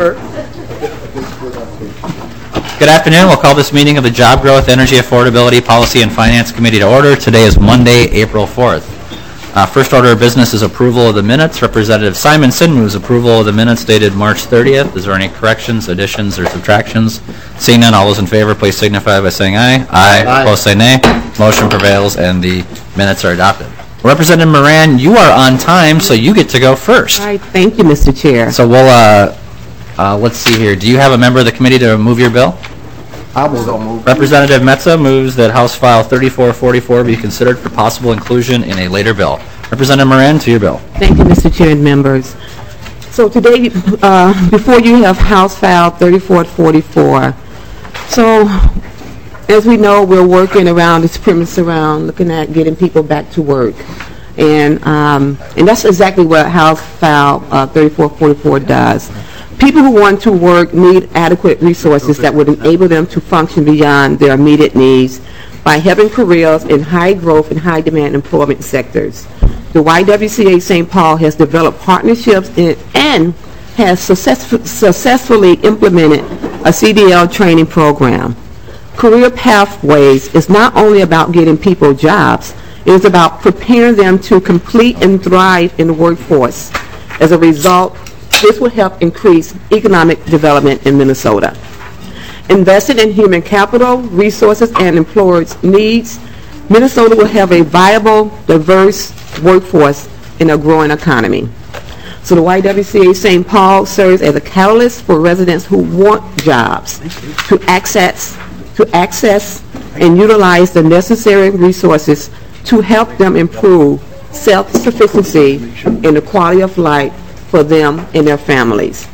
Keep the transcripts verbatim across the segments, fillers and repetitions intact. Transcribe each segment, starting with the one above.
Good afternoon. We'll call this meeting of the Job Growth, Energy Affordability, Policy, and Finance Committee to order. Today is Monday, April fourth. Uh, first order of business is approval of the minutes. Representative Simonson moves approval of the minutes dated March thirtieth. Is there any corrections, additions, or subtractions? Seeing none, all those in favor, please signify by saying aye. Aye. Aye. Opposed, say nay. Motion prevails, and the minutes are adopted. Representative Moran, you are on time, so you get to go first. All right. Thank you, Mister Chair. So we'll, uh, uh, let's see here. Do you have a member of the committee to move your bill? I will move. Representative Metza moves that House File thirty-four forty-four be considered for possible inclusion in a later bill. Representative Moran, to your bill. Thank you, Mister Chair and members. So today, uh, before you have House File thirty-four forty-four. So, as we know, we're working around this premise around looking at getting people back to work. And um, and that's exactly what House File uh, thirty-four forty-four does. People who want to work need adequate resources that would enable them to function beyond their immediate needs by having careers in high growth and high demand employment sectors. The Y W C A Saint Paul has developed partnerships in, and has successful, successfully implemented a C D L training program. Career Pathways is not only about getting people jobs, it is about preparing them to complete and thrive in the workforce. As a result, this will help increase economic development in Minnesota. Invested in human capital, resources, and employers' needs, Minnesota will have a viable, diverse workforce in a growing economy. So the Y W C A Saint Paul serves as a catalyst for residents who want jobs to access, to access and utilize the necessary resources to help them improve self-sufficiency and the quality of life for them and their families.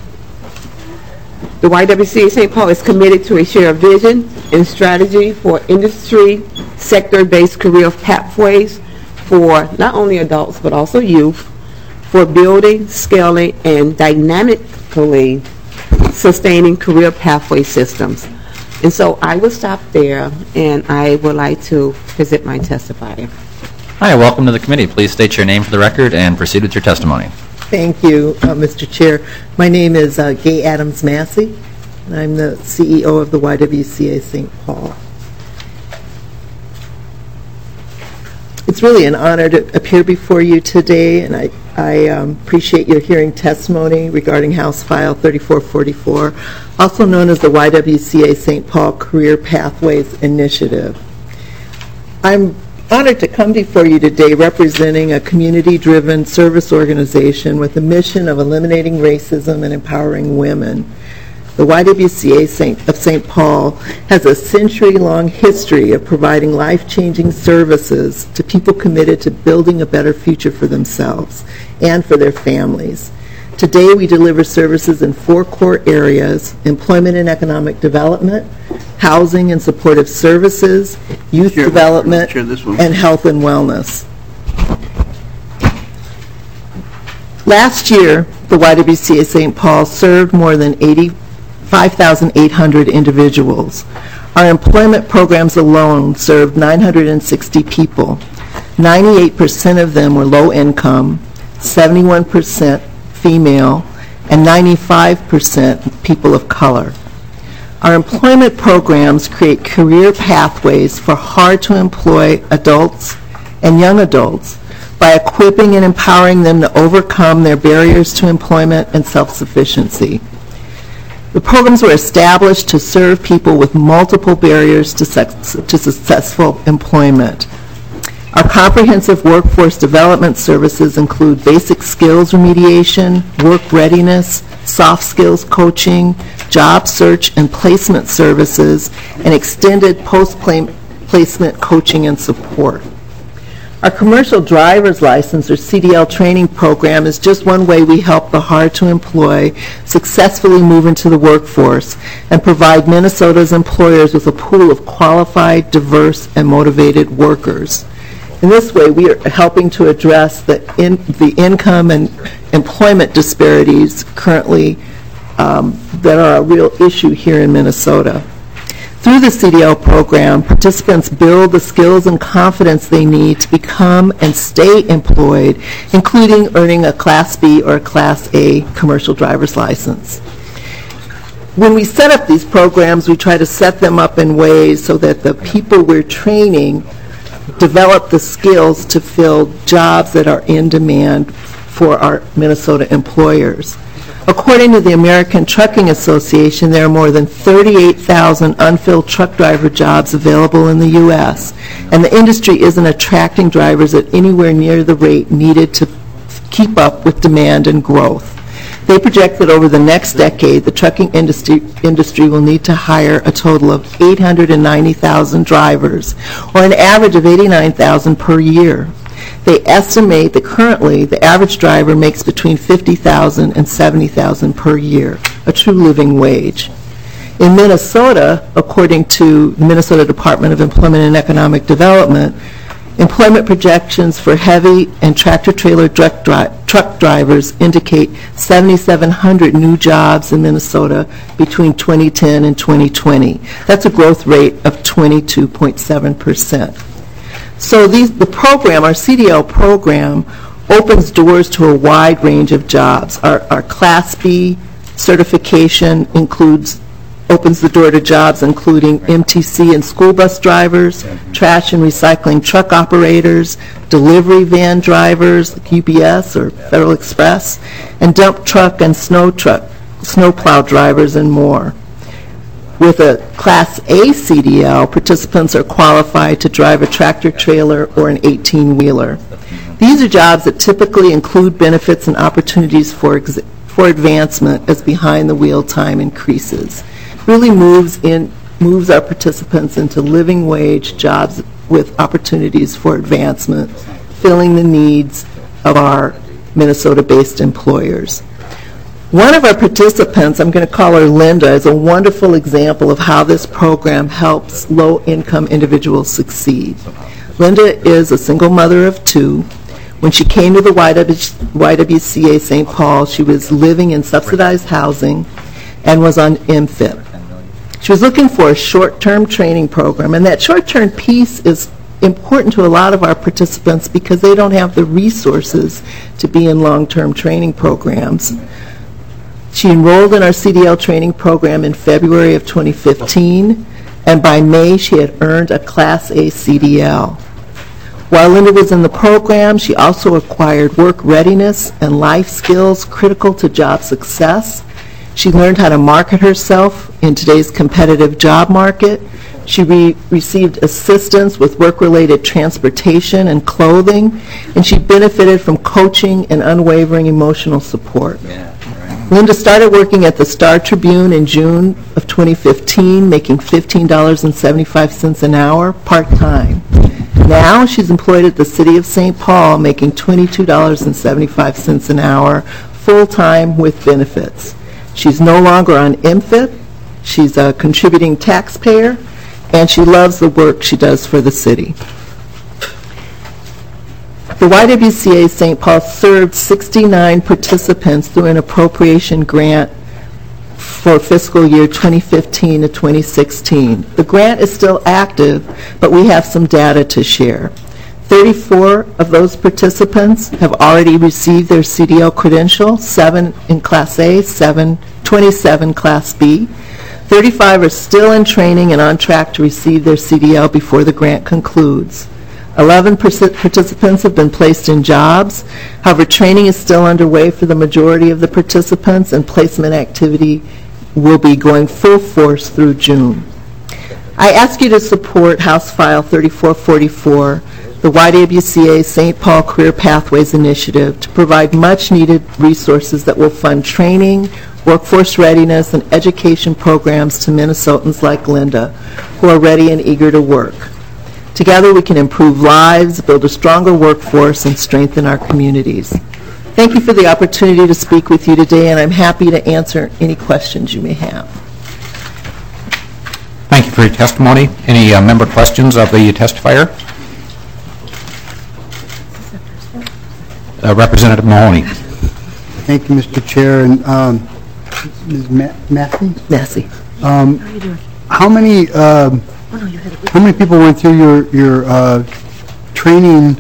The Y W C A Saint Paul is committed to a shared vision and strategy for industry sector-based career pathways for not only adults but also youth, for building, scaling, and dynamically sustaining career pathway systems. And so I will stop there, and I would like to present my testimony. Hi, welcome to the committee. Please state your name for the record and proceed with your testimony. Thank you, uh, Mister Chair. My name is uh, Gay Adams Massey, and I'm the C E O of the Y W C A Saint Paul. It's really an honor to appear before you today, and I, I um, appreciate your hearing testimony regarding House File thirty-four forty-four, also known as the Y W C A Saint Paul Career Pathways Initiative. I'm honored to come before you today representing a community-driven service organization with a mission of eliminating racism and empowering women. The Y W C A Saint of Saint Paul has a century-long history of providing life-changing services to people committed to building a better future for themselves and for their families. Today we deliver services in four core areas: employment and economic development, housing and supportive services, youth Chair, development, Chair, and health and wellness. Last year, the Y W C A Saint Paul served more than eighty-five thousand eight hundred individuals. Our employment programs alone served nine hundred sixty people. ninety-eight percent of them were low income, seventy-one percent female, and ninety-five percent people of color. Our employment programs create career pathways for hard-to-employ adults and young adults by equipping and empowering them to overcome their barriers to employment and self-sufficiency. The programs were established to serve people with multiple barriers to, sex, to successful employment. Our comprehensive workforce development services include basic skills remediation, work readiness, soft skills coaching, job search and placement services, and extended post-placement coaching and support. Our commercial driver's license, or C D L training program, is just one way we help the hard-to-employ successfully move into the workforce and provide Minnesota's employers with a pool of qualified, diverse, and motivated workers. In this way, we are helping to address the, in, the income and employment disparities currently um, that are a real issue here in Minnesota. Through the C D L program, participants build the skills and confidence they need to become and stay employed, including earning a Class B or a Class A commercial driver's license. when we set up these programs, we try to set them up in ways so that the people we're training develop the skills to fill jobs that are in demand for our Minnesota employers. According to the American Trucking Association, there are more than thirty-eight thousand unfilled truck driver jobs available in the U S, and the industry isn't attracting drivers at anywhere near the rate needed to keep up with demand and growth. They project that over the next decade, the trucking industry, industry will need to hire a total of eight hundred ninety thousand drivers, or an average of eighty-nine thousand per year. They estimate that currently the average driver makes between fifty thousand and seventy thousand per year, a true living wage. In Minnesota, according to the Minnesota Department of Employment and Economic Development, employment projections for heavy and tractor-trailer truck, dri- truck drivers indicate seven thousand seven hundred new jobs in Minnesota between twenty ten and twenty twenty. That's a growth rate of twenty-two point seven percent. So these, the program, our C D L program, opens doors to a wide range of jobs. Our, our Class B certification includes, opens the door to jobs including M T C and school bus drivers, trash and recycling truck operators, delivery van drivers like U P S or Federal Express, and dump truck and snow truck, snowplow drivers, and more. With a Class A C D L, participants are qualified to drive a tractor-trailer or an eighteen-wheeler. These are jobs that typically include benefits and opportunities for, ex- for advancement as behind-the-wheel time increases. Really moves in moves our participants into living wage jobs with opportunities for advancement, filling the needs of our Minnesota-based employers. One of our participants, I'm going to call her Linda, is a wonderful example of how this program helps low-income individuals succeed. Linda is a single mother of two. When she came to the Y W C A Saint Paul, she was living in subsidized housing and was on M F I P. She was looking for a short-term training program, and that short-term piece is important to a lot of our participants because they don't have the resources to be in long-term training programs. She enrolled in our C D L training program in February of twenty fifteen, and by May she had earned a Class A C D L. While Linda was in the program, she also acquired work readiness and life skills critical to job success. She learned how to market herself in today's competitive job market. She re- received assistance with work-related transportation and clothing, and she benefited from coaching and unwavering emotional support. Yeah. Linda started working at the Star Tribune in June of twenty fifteen, making fifteen dollars and seventy-five cents an hour, part-time. Now she's employed at the City of Saint Paul, making twenty-two dollars and seventy-five cents an hour, full-time with benefits. She's no longer on M F I P. She's a contributing taxpayer, and she loves the work she does for the city. The Y W C A Saint Paul served sixty-nine participants through an appropriation grant for fiscal year twenty fifteen to twenty sixteen. The grant is still active, but we have some data to share. thirty-four of those participants have already received their C D L credential, seven in Class A, seven, twenty-seven Class B. thirty-five are still in training and on track to receive their C D L before the grant concludes. eleven participants have been placed in jobs. However, training is still underway for the majority of the participants, and placement activity will be going full force through June. I ask you to support House File thirty-four forty-four, the Y W C A Saint Paul Career Pathways Initiative, to provide much-needed resources that will fund training, workforce readiness, and education programs to Minnesotans like Linda, who are ready and eager to work. Together we can improve lives, build a stronger workforce, and strengthen our communities. Thank you for the opportunity to speak with you today, and I'm happy to answer any questions you may have. Thank you for your testimony. Any uh, member questions of the testifier? Uh, Representative Mahoney. Thank you, Mister Chair. And um, Miz Ma- Massey? Massey. Um, how many um, how many people went through your your uh, training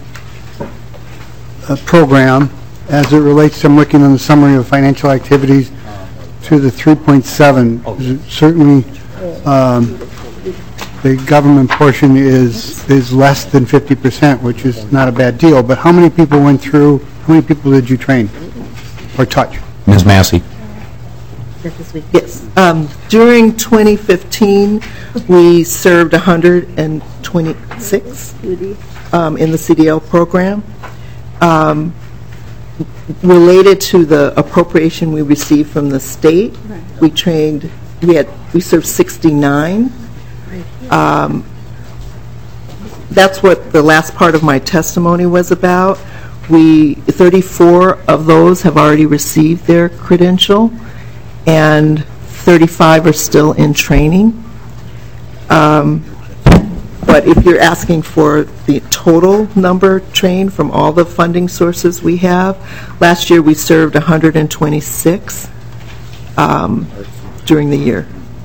uh, program as it relates to, I'm looking on the summary of financial activities to the three point seven, certainly um, the government portion is is less than fifty percent, which is not a bad deal. But how many people went through? How many people did you train or touch? Miz Massey. Yes. Um, During twenty fifteen, we served one hundred twenty-six um, in the C D L program. Um, related to the appropriation we received from the state, we trained, we had, we served sixty-nine. Um, that's what the last part of my testimony was about. We, thirty-four of those have already received their credential, and thirty-five are still in training. Um, but if you're asking for the total number trained from all the funding sources we have, last year we served one hundred twenty-six um, during the year.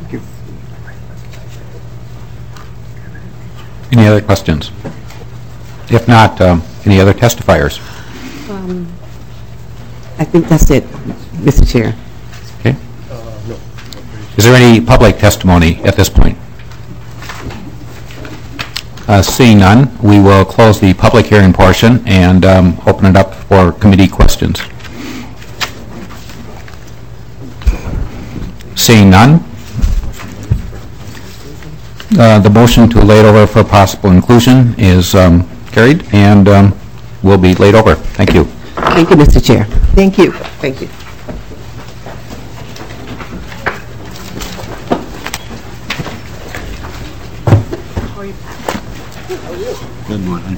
Any other questions? If not, um, any other testifiers? Um, I think that's it, Mister Chair. Okay. Is there any public testimony at this point? Uh, seeing none, we will close the public hearing portion and um, open it up for committee questions. Seeing none, uh, the motion to lay it over for possible inclusion is um, carried and um, will be laid over. Thank you. Thank you, Mister Chair. Thank you. Thank you. Good morning.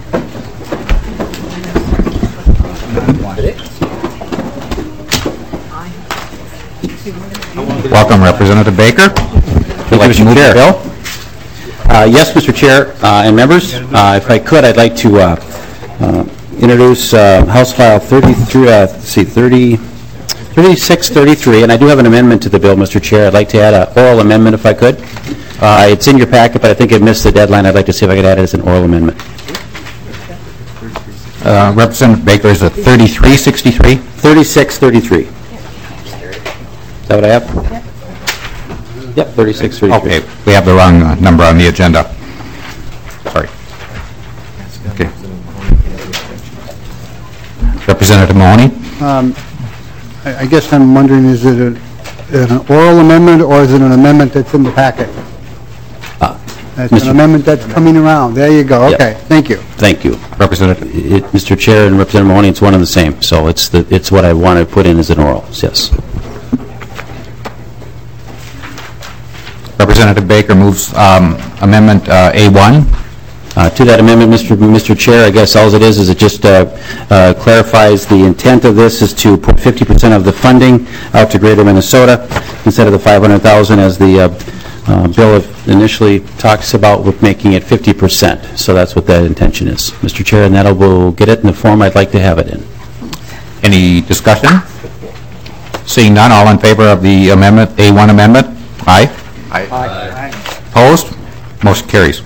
Welcome, Representative Baker. Thank you, Mister Chair. Bill? Uh, yes, Mister Chair uh, and members, uh, if I could, I'd like to uh, uh, introduce uh, House File thirty-three, uh, let's see, thirty, thirty-six thirty-three, and I do have an amendment to the bill, Mister Chair. I'd like to add an oral amendment if I could. Uh, it's in your packet, but I think it missed the deadline. I'd like to see if I could add it as an oral amendment. Uh, Representative Baker, is it thirty-three sixty-three? thirty-six thirty-three. Is that what I have? Yep, thirty-six thirty-three. Okay, we have the wrong uh, number on the agenda. Sorry. Okay. Representative Mahoney? Um, I I guess I'm wondering, is it a- an oral amendment or is it an amendment that's in the packet? Uh, It's Mister an amendment that's coming around. There you go. Yeah. Okay, thank you. Thank you. Representative? It, Mister Chair and Representative Mahoney, it's one and the same. So it's the it's what I want to put in as an oral. Yes. Representative Baker moves um, Amendment uh, A one. Uh, to that amendment, Mister Mister Chair, I guess all it is is it just uh, uh, clarifies the intent of this is to put fifty percent of the funding out to Greater Minnesota instead of the five hundred thousand dollars as the uh, uh, bill initially talks about, with making it fifty percent. So that's what that intention is, Mister Chair, and that will get it in the form I'd like to have it in. Any discussion? Seeing none, all in favor of the amendment, A one amendment? Aye. Aye. Opposed? Motion carries.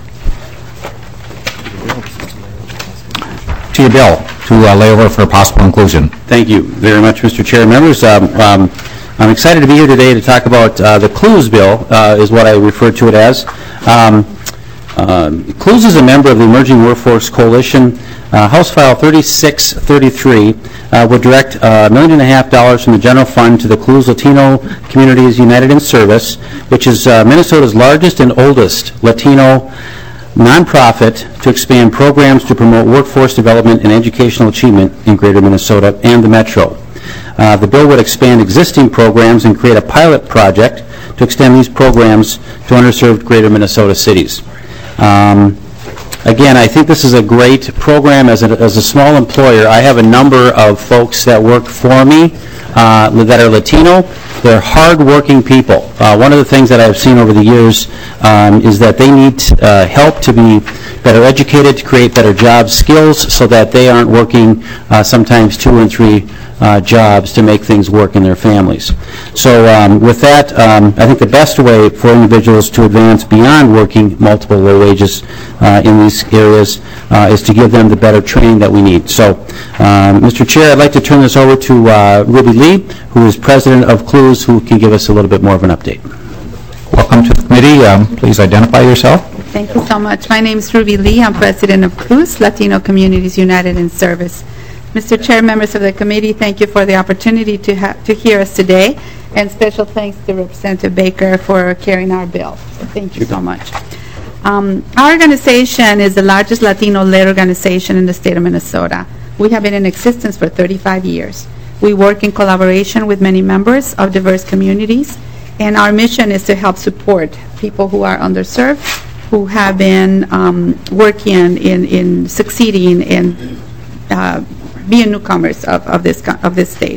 To your bill, to uh, lay over for possible inclusion. Thank you very much, Mister Chair. Members, um, um, I'm excited to be here today to talk about uh, the CLUES bill, uh, is what I refer to it as. Um, uh, CLUES is a member of the Emerging Workforce Coalition. Uh, House File thirty-six thirty-three uh, would direct a million and a half dollars from the general fund to the CLUES Latino Communities United in Service, which is uh, Minnesota's largest and oldest Latino nonprofit, to expand programs to promote workforce development and educational achievement in Greater Minnesota and the Metro. Uh, the bill would expand existing programs and create a pilot project to extend these programs to underserved Greater Minnesota cities. Um, Again, I think this is a great program. As a, as a small employer, I have a number of folks that work for me uh, that are Latino. They're hard-working people. Uh, one of the things that I've seen over the years um, is that they need uh, help to be better educated, to create better job skills, so that they aren't working uh, sometimes two and three Uh, jobs to make things work in their families. So um, with that, um, I think the best way for individuals to advance beyond working multiple low wages uh, in these these areas uh, is to give them the better training that we need. So, um, Mister Chair, I'd like to turn this over to uh, Ruby Lee, who is president of C L U S, who can give us a little bit more of an update. Welcome to the committee. Um, Please identify yourself. Thank you so much. My name is Ruby Lee. I'm president of C L U S, Latino Communities United in Service. Mister Chair, members of the committee, thank you for the opportunity to ha- to hear us today, and special thanks to Representative Baker for carrying our bill. So thank you so much. Um, our organization is the largest Latino-led organization in the state of Minnesota. We have been in existence for thirty-five years. We work in collaboration with many members of diverse communities, and our mission is to help support people who are underserved, who have been um, working in, in succeeding in uh, being newcomers of, of this co- of this state.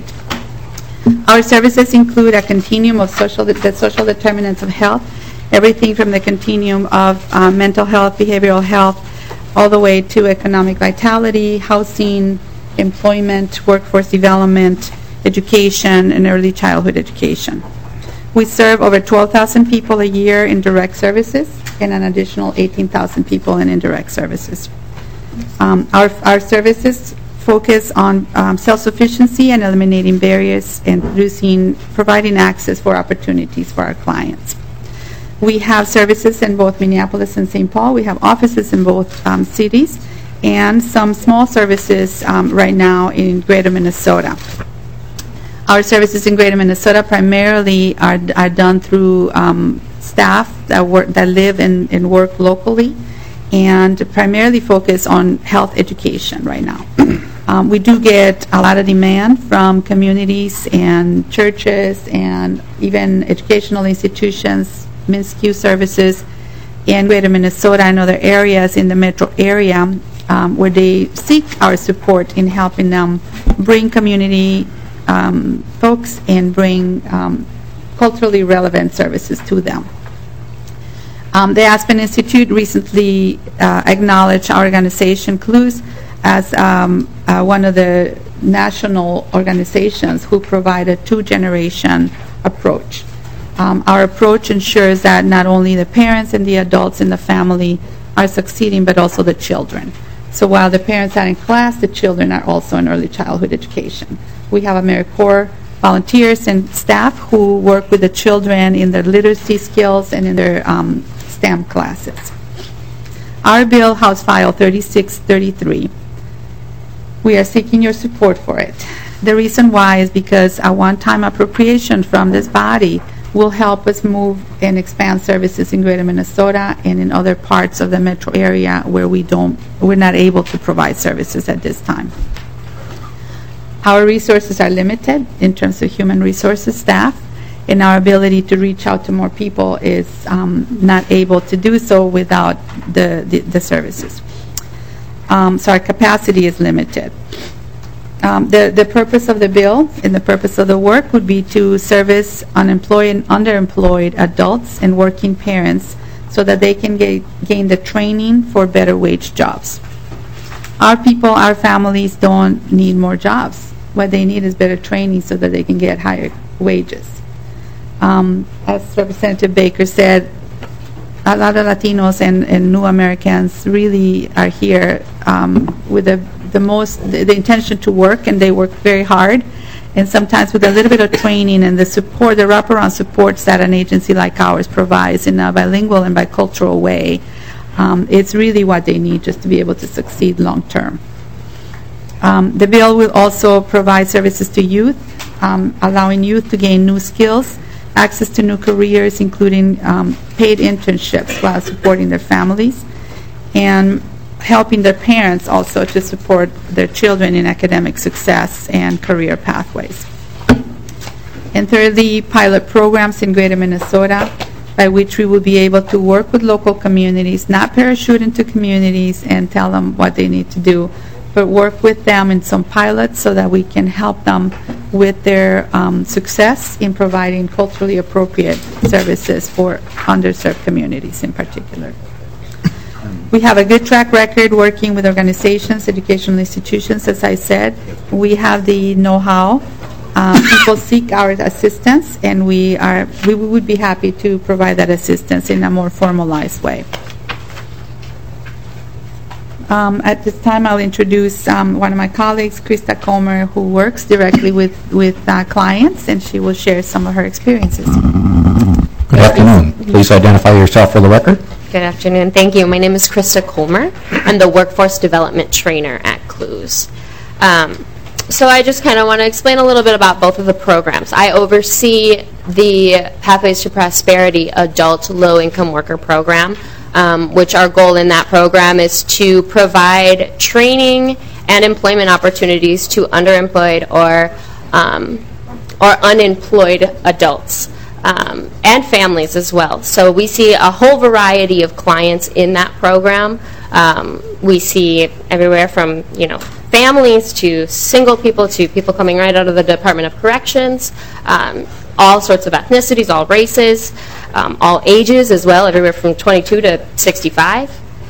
Our services include a continuum of social the social determinants of health, everything from the continuum of uh, mental health, behavioral health, all the way to economic vitality, housing, employment, workforce development, education, and early childhood education. We serve over twelve thousand people a year in direct services and an additional eighteen thousand people in indirect services. Um, our, our services focus on um, self-sufficiency and eliminating barriers and producing, providing access for opportunities for our clients. We have services in both Minneapolis and Saint Paul. We have offices in both um, cities, and some small services um, right now in Greater Minnesota. Our services in Greater Minnesota primarily are, are done through um, staff that work that live and, and work locally, and primarily focus on health education right now. Um, we do get a lot of demand from communities and churches and even educational institutions, M I S Q services in Greater Minnesota and other areas in the metro area um, where they seek our support in helping them bring community um, folks and bring um, culturally relevant services to them. Um, the Aspen Institute recently uh, acknowledged our organization, C L U S, as um, uh, one of the national organizations who provide a two-generation approach. Um, our approach ensures that not only the parents and the adults in the family are succeeding, but also the children. So while the parents are in class, the children are also in early childhood education. We have AmeriCorps volunteers and staff who work with the children in their literacy skills and in their um, STEM classes. Our bill, House File thirty-six thirty-three, we are seeking your support for it. The reason why is because a one-time appropriation from this body will help us move and expand services in Greater Minnesota and in other parts of the metro area where we don't, we're not able to provide services at this time. Our resources are limited in terms of human resources staff, and our ability to reach out to more people is um, not able to do so without the, the, the services. Um, so our capacity is limited. Um, the, the purpose of the bill and the purpose of the work would be to service unemployed and underemployed adults and working parents so that they can get, gain the training for better wage jobs. Our people, our families don't need more jobs. What they need is better training so that they can get higher wages. Um, as Representative Baker said, a lot of Latinos and, and new Americans really are here um, with the, the most, the, the intention to work, and they work very hard. And sometimes with a little bit of training and the support, the wraparound supports that an agency like ours provides in a bilingual and bicultural way, um, it's really what they need just to be able to succeed long term. Um, the bill will also provide services to youth, um, allowing youth to gain new skills, access to new careers, including um, paid internships while supporting their families, and helping their parents also to support their children in academic success and career pathways. And thirdly, pilot programs in Greater Minnesota by which we will be able to work with local communities, not parachute into communities and tell them what they need to do, but work with them in some pilots so that we can help them with their um, success in providing culturally appropriate services for underserved communities in particular. We have a good track record working with organizations, educational institutions, as I said. We have the know-how. Um, people seek our assistance, and we are we would be happy to provide that assistance in a more formalized way. Um, At this time, I'll introduce um, one of my colleagues, Krista Comer, who works directly with, with uh, clients, and she will share some of her experiences. Good afternoon. Please identify yourself for the record. Good afternoon. Thank you. My name is Krista Colmer. I'm the Workforce Development Trainer at Clues. Um, so I just kind of want to explain a little bit about both of the programs. I oversee the Pathways to Prosperity Adult Low-Income Worker Program, um, which our goal in that program is to provide training and employment opportunities to underemployed or, um, or unemployed adults. Um, and families as well. So we see a whole variety of clients in that program. Um, we see everywhere from, you know, families to single people to people coming right out of the Department of Corrections, um, all sorts of ethnicities, all races, um, all ages as well, everywhere from twenty-two to sixty-five.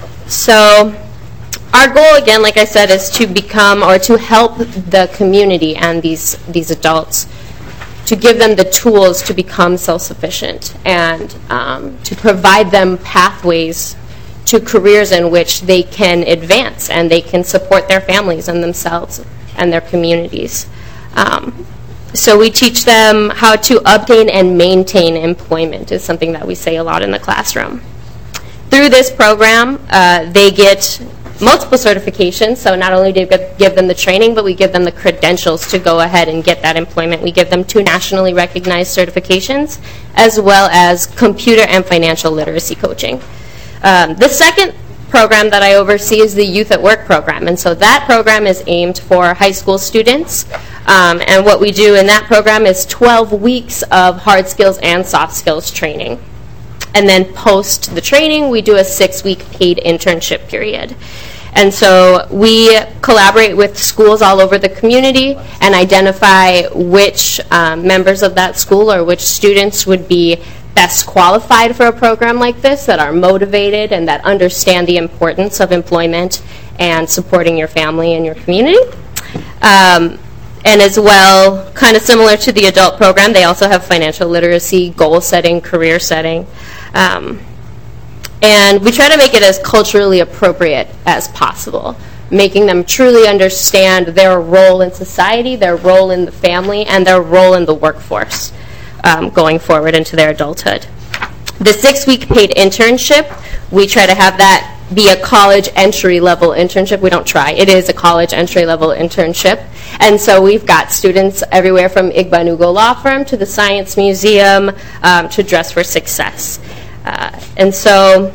So our goal, again, like I said, is to become or to help the community and these, these adults to give them the tools to become self-sufficient and um, to provide them pathways to careers in which they can advance and they can support their families and themselves and their communities. Um, so we teach them how to obtain and maintain employment is something that we say a lot in the classroom. Through this program, uh, they get multiple certifications, so not only do we give them the training, but we give them the credentials to go ahead and get that employment. We give them two nationally recognized certifications, as well as computer and financial literacy coaching. Um, the second program that I oversee is the Youth at Work program, and so that program is aimed for high school students, um, and what we do in that program is twelve weeks of hard skills and soft skills training. And then post the training, we do a six-week paid internship period. And so we collaborate with schools all over the community and identify which um, members of that school or which students would be best qualified for a program like this, that are motivated and that understand the importance of employment and supporting your family and your community. Um, and as well, kind of similar to the adult program, they also have financial literacy, goal setting, career setting. Um, and we try to make it as culturally appropriate as possible, making them truly understand their role in society, their role in the family, and their role in the workforce um, going forward into their adulthood. The six-week paid internship, we try to have that be a college entry-level internship. We don't try. It is a college entry-level internship. And so we've got students everywhere from Igbanugo Law Firm to the Science Museum um, to Dress for Success. Uh, and so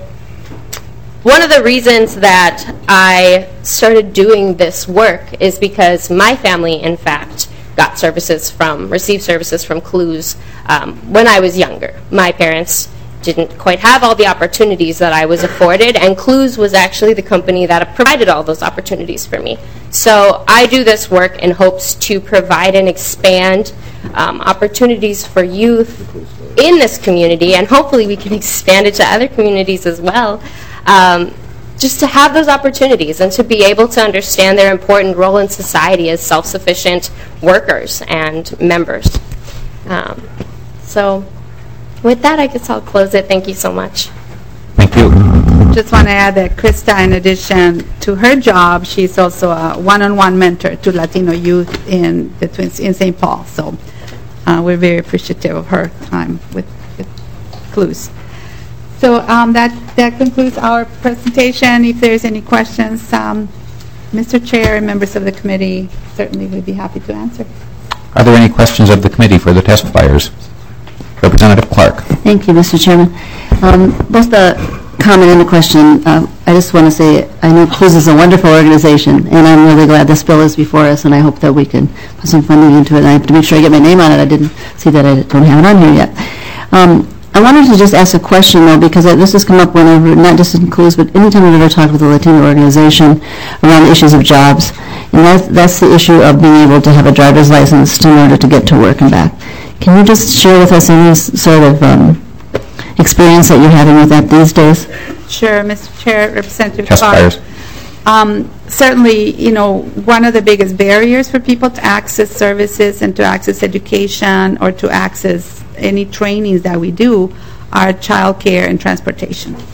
one of the reasons that I started doing this work is because my family, in fact, got services from, received services from Clues um, when I was younger. My parents didn't quite have all the opportunities that I was afforded, and Clues was actually the company that provided all those opportunities for me. So I do this work in hopes to provide and expand um, opportunities for youth in this community, and hopefully we can expand it to other communities as well, um, just to have those opportunities and to be able to understand their important role in society as self-sufficient workers and members. Um, so with that, I guess I'll close it. Thank you so much. Thank you. Just want to add that Krista, in addition to her job, she's also a one-on-one mentor to Latino youth in the Twins in Saint Paul. So uh, we're very appreciative of her time with, with Clues. So um, that that concludes our presentation. If there's any questions, um, Mister Chair and members of the committee certainly would be happy to answer. Are there any questions of the committee for the testifiers? Representative Clark. Thank you, Mister Chairman. Um, both the comment and the question, uh, I just want to say I know Clues is a wonderful organization, and I'm really glad this bill is before us, and I hope that we can put some funding into it. And I have to make sure I get my name on it. I didn't see that I don't have it on here yet. Um, I wanted to just ask a question, though, because this has come up whenever, not just in Clues, but anytime I've ever talked with a Latino organization around the issues of jobs. And that's, that's the issue of being able to have a driver's license in order to get to work and back. Can you just share with us any sort of um, experience that you're having with that these days? Sure, Mister Chair, Representative Testifiers. Clark. Um, certainly, you know, one of the biggest barriers for people to access services and to access education or to access any trainings that we do are child care and transportation.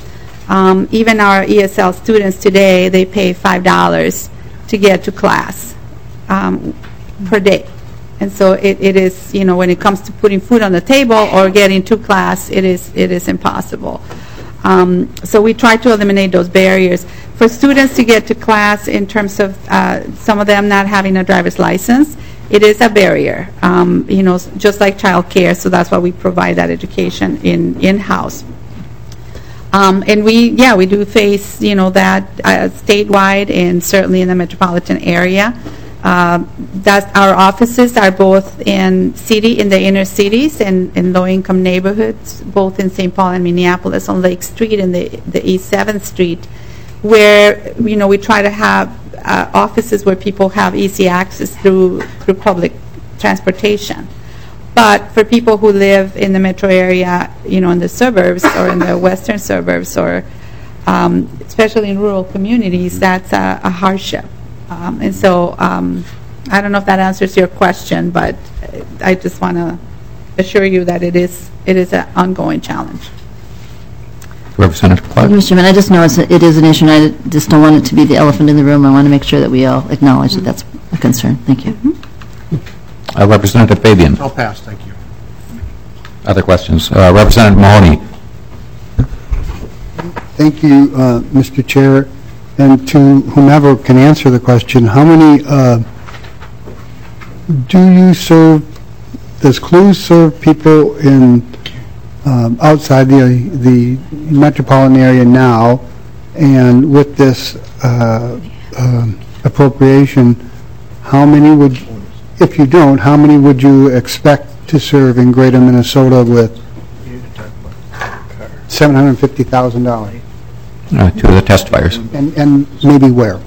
Um, even our E S L students today, they pay five dollars to get to class um, per day. And so it, it is, you know, when it comes to putting food on the table or getting to class, it is, it is impossible. Um, so we try to eliminate those barriers. For students to get to class, in terms of uh, some of them not having a driver's license, it is a barrier, um, you know, just like child care, so that's why we provide that education in, in-house. Um, and we, yeah, we do face, you know, that uh, statewide and certainly in the metropolitan area. Uh, that our offices are both in city, in the inner cities and in low-income neighborhoods, both in Saint Paul and Minneapolis on Lake Street and the, the East seventh Street, where, you know, we try to have uh, offices where people have easy access through, through public transportation. But for people who live in the metro area, you know, in the suburbs or in the western suburbs or um, especially in rural communities, that's a, a hardship. Um, and so um, I don't know if that answers your question, but I just want to assure you that it is it is an ongoing challenge. Representative Clark. Mister Chairman, I just know it's a, it is an issue, and I just don't want it to be the elephant in the room. I want to make sure that we all acknowledge mm-hmm. that that's a concern. Thank you. Mm-hmm. uh, Representative Fabian. I'll pass. Thank you. Other questions? Uh, Representative Mahoney. Thank you, uh, Mister Chair. And to whomever can answer the question, how many uh, do you serve, does Clues serve people in um, outside the, the metropolitan area now? And with this uh, uh, appropriation, how many would, if you don't, how many would you expect to serve in greater Minnesota with seven hundred fifty thousand dollars? Uh, two of the testifiers. And, and maybe where?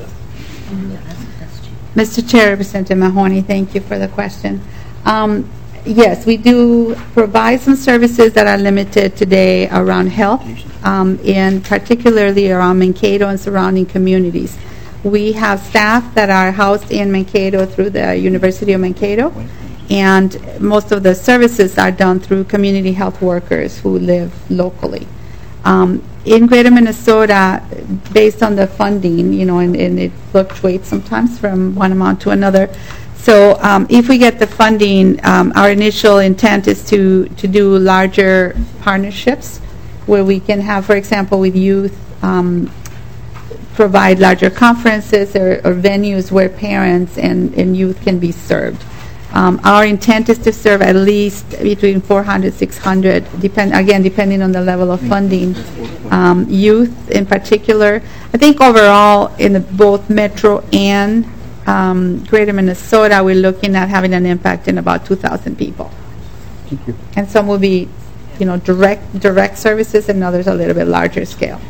Mister Chair, Representative Mahoney, thank you for the question. Um, yes, we do provide some services that are limited today around health, um, and particularly around Mankato and surrounding communities. We have staff that are housed in Mankato through the University of Mankato, and most of the services are done through community health workers who live locally. Um, in Greater Minnesota, based on the funding, you know, and, and it fluctuates sometimes from one amount to another. So um, if we get the funding, um, our initial intent is to, to do larger partnerships where we can have, for example, with youth, um, provide larger conferences or, or venues where parents and, and youth can be served. Um, our intent is to serve at least between four hundred, six hundred, depend, again, depending on the level of funding, um, youth in particular. I think overall in the, both Metro and um, Greater Minnesota, we're looking at having an impact in about two thousand people. Thank you. And some will be, you know, direct, direct services, and others a little bit larger scale.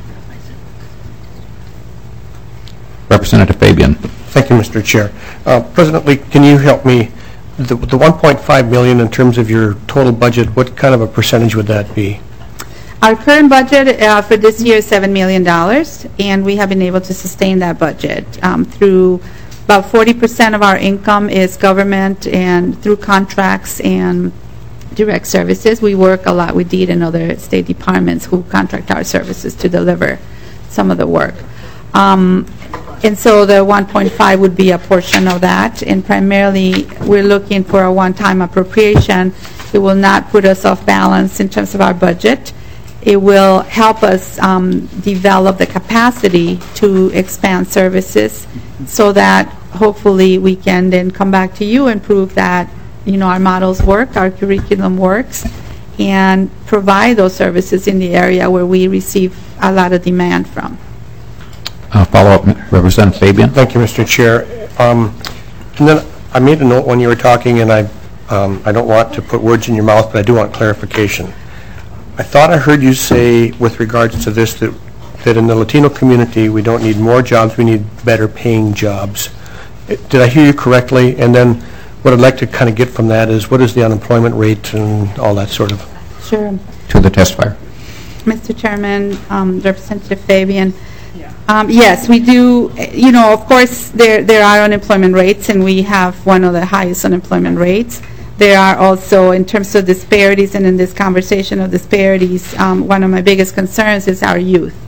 Representative Fabian. Thank you, Mister Chair. Uh, President Lee, can you help me? The, the one point five million dollars in terms of your total budget, what kind of a percentage would that be? Our current budget uh, for this year is seven million dollars, and we have been able to sustain that budget um, through about forty percent of our income is government and through contracts and direct services. We work a lot with D E D and other state departments who contract our services to deliver some of the work. Um, And so the one point five would be a portion of that, and primarily we're looking for a one-time appropriation. It will not put us off balance in terms of our budget. It will help us um, develop the capacity to expand services so that hopefully we can then come back to you and prove that, you know, our models work, our curriculum works, and provide those services in the area where we receive a lot of demand from. Uh, follow-up, Representative Fabian. Thank you, Mister Chair. Um, and then I made a note when you were talking, and I, um, I don't want to put words in your mouth, but I do want clarification. I thought I heard you say, with regards to this, that, that in the Latino community, we don't need more jobs, we need better-paying jobs. Did I hear you correctly? And then what I'd like to kind of get from that is, what is the unemployment rate and all that sort of? Sure. To the testifier. Mister Chairman, um, Representative Fabian, Um, yes, we do. You know, of course, there there are unemployment rates, and we have one of the highest unemployment rates. There are also, in terms of disparities, and in this conversation of disparities, um, one of my biggest concerns is our youth.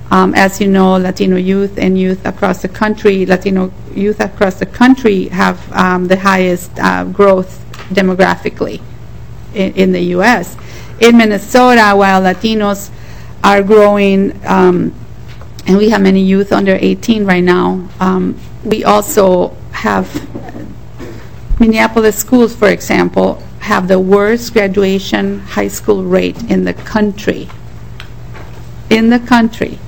Um, As you know, Latino youth and youth across the country, Latino youth across the country have um, the highest uh, growth demographically in, in the U S In Minnesota, while Latinos are growing, um, and we have many youth under eighteen right now, um, we also have Minneapolis schools, for example, have the worst graduation high school rate in the country. In the country.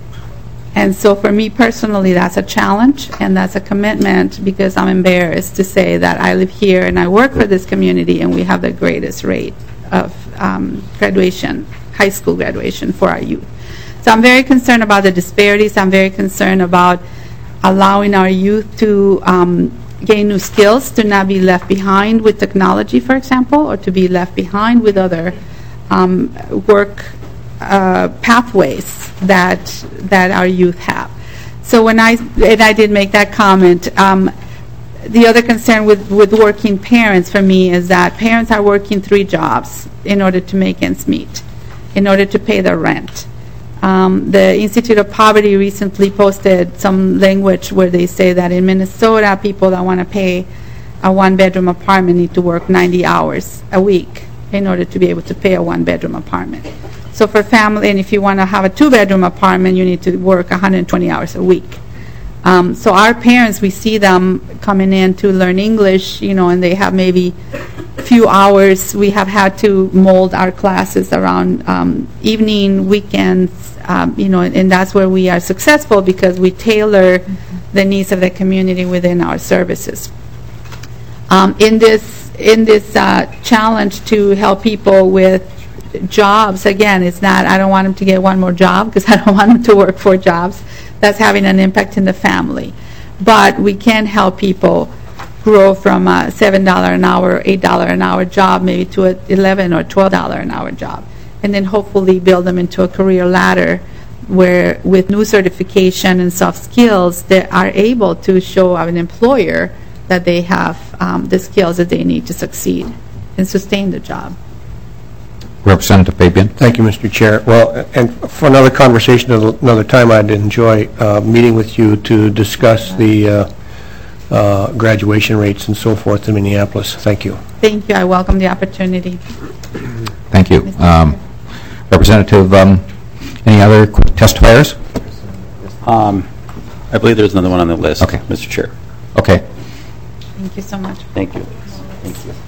And so for me personally, that's a challenge and that's a commitment, because I'm embarrassed to say that I live here and I work for this community and we have the greatest rate of um, graduation, high school graduation for our youth. So I'm very concerned about the disparities. I'm very concerned about allowing our youth to um, gain new skills, to not be left behind with technology, for example, or to be left behind with other um, work uh, pathways that that our youth have. So when I, and I did make that comment, um, the other concern with, with working parents for me is that parents are working three jobs in order to make ends meet, in order to pay their rent. Um, the Institute of Poverty recently posted some language where they say that in Minnesota, people that want to pay a one-bedroom apartment need to work ninety hours a week in order to be able to pay a one-bedroom apartment. So for family, and if you want to have a two-bedroom apartment, you need to work one hundred twenty hours a week. Um, so our parents, we see them coming in to learn English, you know, and they have maybe few hours. We have had to mold our classes around um, evening, weekends, um, you know, and that's where we are successful, because we tailor the needs of the community within our services. Um, in this, in this uh, challenge to help people with jobs, again, it's not, I don't want them to get one more job, because I don't want them to work four jobs. That's having an impact in the family. But we can help people grow from a seven dollars an hour, eight dollars an hour job maybe to an eleven or twelve dollars an hour job. And then hopefully build them into a career ladder where with new certification and soft skills, they are able to show an employer that they have um, the skills that they need to succeed and sustain the job. Representative Fabian. Thank you, Mister Chair. Well, and for another conversation at another time, I'd enjoy uh, meeting with you to discuss the uh, uh, graduation rates and so forth in Minneapolis. Thank you. Thank you. I welcome the opportunity. Thank you. Um, Representative, um, any other testifiers? Um, I believe there's another one on the list, Okay. Mister Chair. Okay. Thank you so much. Thank you. Thank you.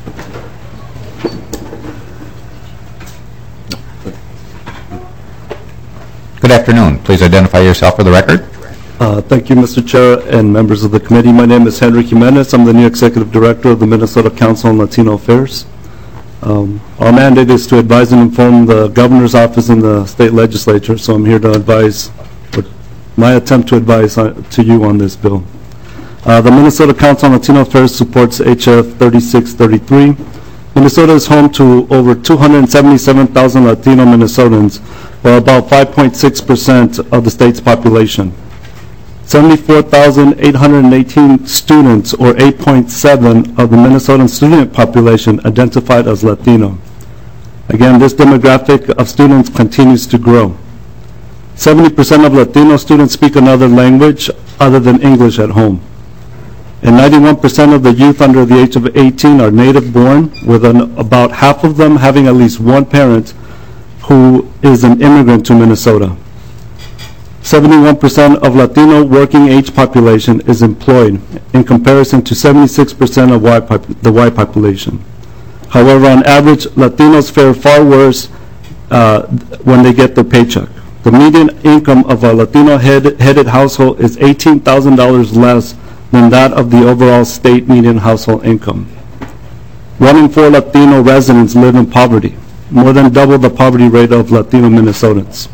Good afternoon. Please identify yourself for the record. Uh, Thank you, Mister Chair and members of the committee. My name is Henry Jimenez. I'm the new Executive Director of the Minnesota Council on Latino Affairs. Um, Our mandate is to advise and inform the Governor's Office and the state legislature, so I'm here to advise, or my attempt to advise uh, to you on this bill. Uh, The Minnesota Council on Latino Affairs supports H F thirty-six thirty-three. Minnesota is home to over two hundred seventy-seven thousand Latino Minnesotans, or about five point six percent of the state's population. seventy-four thousand eight hundred eighteen students, or eight point seven of the Minnesotan student population, identified as Latino. Again, this demographic of students continues to grow. seventy percent of Latino students speak another language other than English at home. And ninety-one percent of the youth under the age of eighteen are native born, with an, about half of them having at least one parent who is an immigrant to Minnesota. seventy-one percent of Latino working age population is employed, in comparison to seventy-six percent of white pop the white population. However, on average, Latinos fare far worse uh, when they get their paycheck. The median income of a Latino head headed household is eighteen thousand dollars less than that of the overall state median household income. One in four Latino residents live in poverty, more than double the poverty rate of Latino Minnesotans.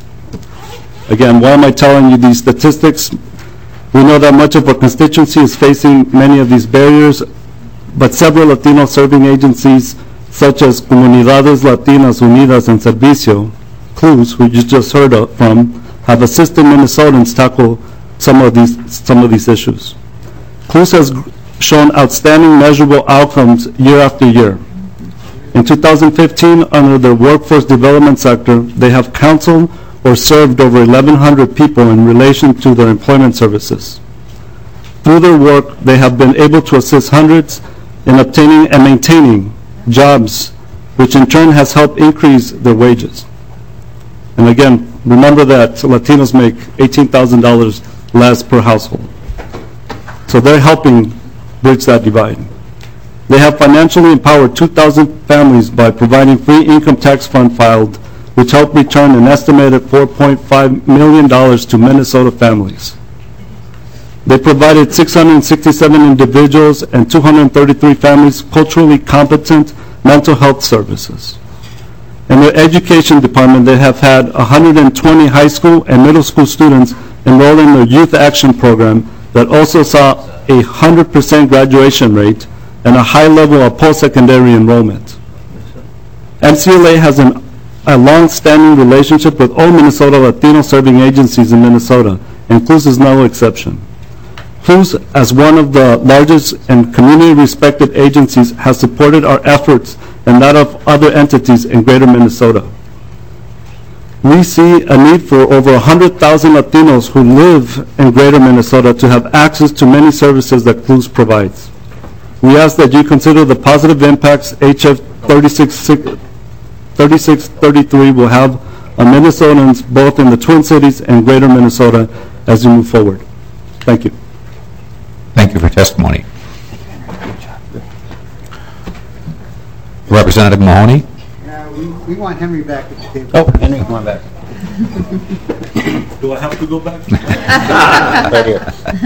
Again, why am I telling you these statistics? We know that much of our constituency is facing many of these barriers, but several Latino serving agencies, such as Comunidades Latinas Unidas en Servicio, C L U S, who you just heard of, from, have assisted Minnesotans tackle some of these some of these issues. C L U S has shown outstanding measurable outcomes year after year. In two thousand fifteen, under their workforce development sector, they have counseled or served over eleven hundred people in relation to their employment services. Through their work, they have been able to assist hundreds in obtaining and maintaining jobs, which in turn has helped increase their wages. And again, remember that Latinos make eighteen thousand dollars less per household. So they're helping bridge that divide. They have financially empowered two thousand families by providing free income tax fund filed, which helped return an estimated four point five million dollars to Minnesota families. They provided six hundred sixty-seven individuals and two hundred thirty-three families culturally competent mental health services. In their education department, they have had one hundred twenty high school and middle school students enroll in their youth action program that also saw a one hundred percent graduation rate and a high level of post-secondary enrollment. M C L A has an, a long-standing relationship with all Minnesota Latino serving agencies in Minnesota, and C L U S is no exception. C L U S, as one of the largest and community-respected agencies, has supported our efforts and that of other entities in greater Minnesota. We see a need for over one hundred thousand Latinos who live in greater Minnesota to have access to many services that C L U S provides. We ask that you consider the positive impacts H F thirty-six thirty-three will have on Minnesotans both in the Twin Cities and greater Minnesota as we move forward. Thank you. Thank you for testimony. Representative Mahoney? Yeah, we, we want Henry back at the table. Oh, Henry, come on back. Do I have to go back? Right here.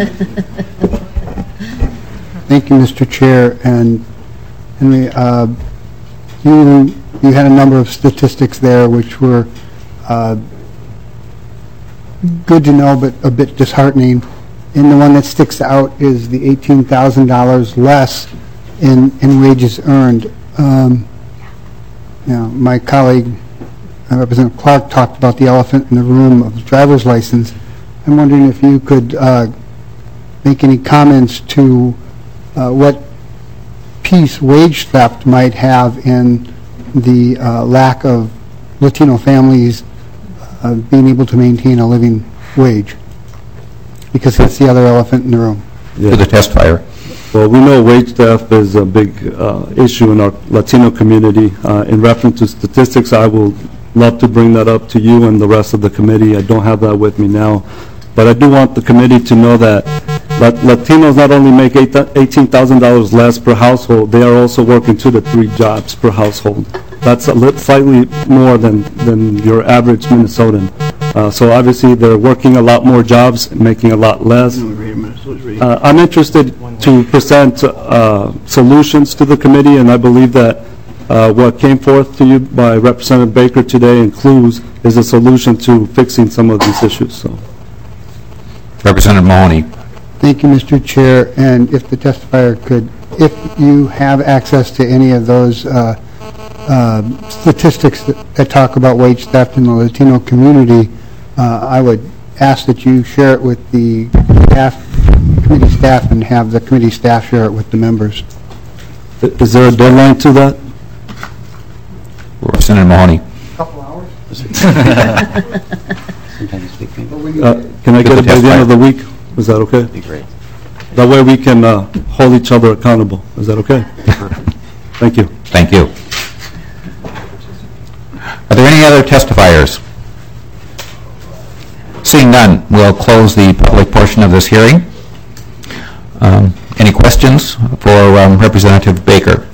Thank you, Mister Chair. And Henry, uh, you, you had a number of statistics there which were uh, good to know, but a bit disheartening. And the one that sticks out is the eighteen thousand dollars less in, in wages earned. Um, now, my colleague, uh, Representative Clark, talked about the elephant in the room of the driver's license. I'm wondering if you could uh, make any comments to uh, what piece wage theft might have in the uh, lack of Latino families uh, being able to maintain a living wage, because that's the other elephant in the room. Yeah. To the testifier. Well, we know wage theft is a big uh, issue in our Latino community. Uh, in reference to statistics, I will love to bring that up to you and the rest of the committee. I don't have that with me now. But I do want the committee to know that Lat Latinos not only make eighteen thousand dollars less per household, they are also working two to three jobs per household. That's a lit slightly more than, than your average Minnesotan. Uh, so obviously they're working a lot more jobs, making a lot less. Uh, I'm interested to present uh, solutions to the committee, and I believe that uh, what came forth to you by Representative Baker today in C L U S is a solution to fixing some of these issues. So, Representative Mahoney. Thank you, Mister Chair. And if the testifier could, if you have access to any of those uh, uh, statistics that, that talk about wage theft in the Latino community, uh, I would ask that you share it with the staff, committee staff, and have the committee staff share it with the members. is there a deadline to that? Representative Mahoney. A couple hours? Uh, can I get it by the end of the week? Is that okay? Be great. That way we can uh, hold each other accountable. Is that okay? Thank you. Thank you. Are there any other testifiers? Seeing none, we'll close the public portion of this hearing. Um, any questions for um, Representative Baker?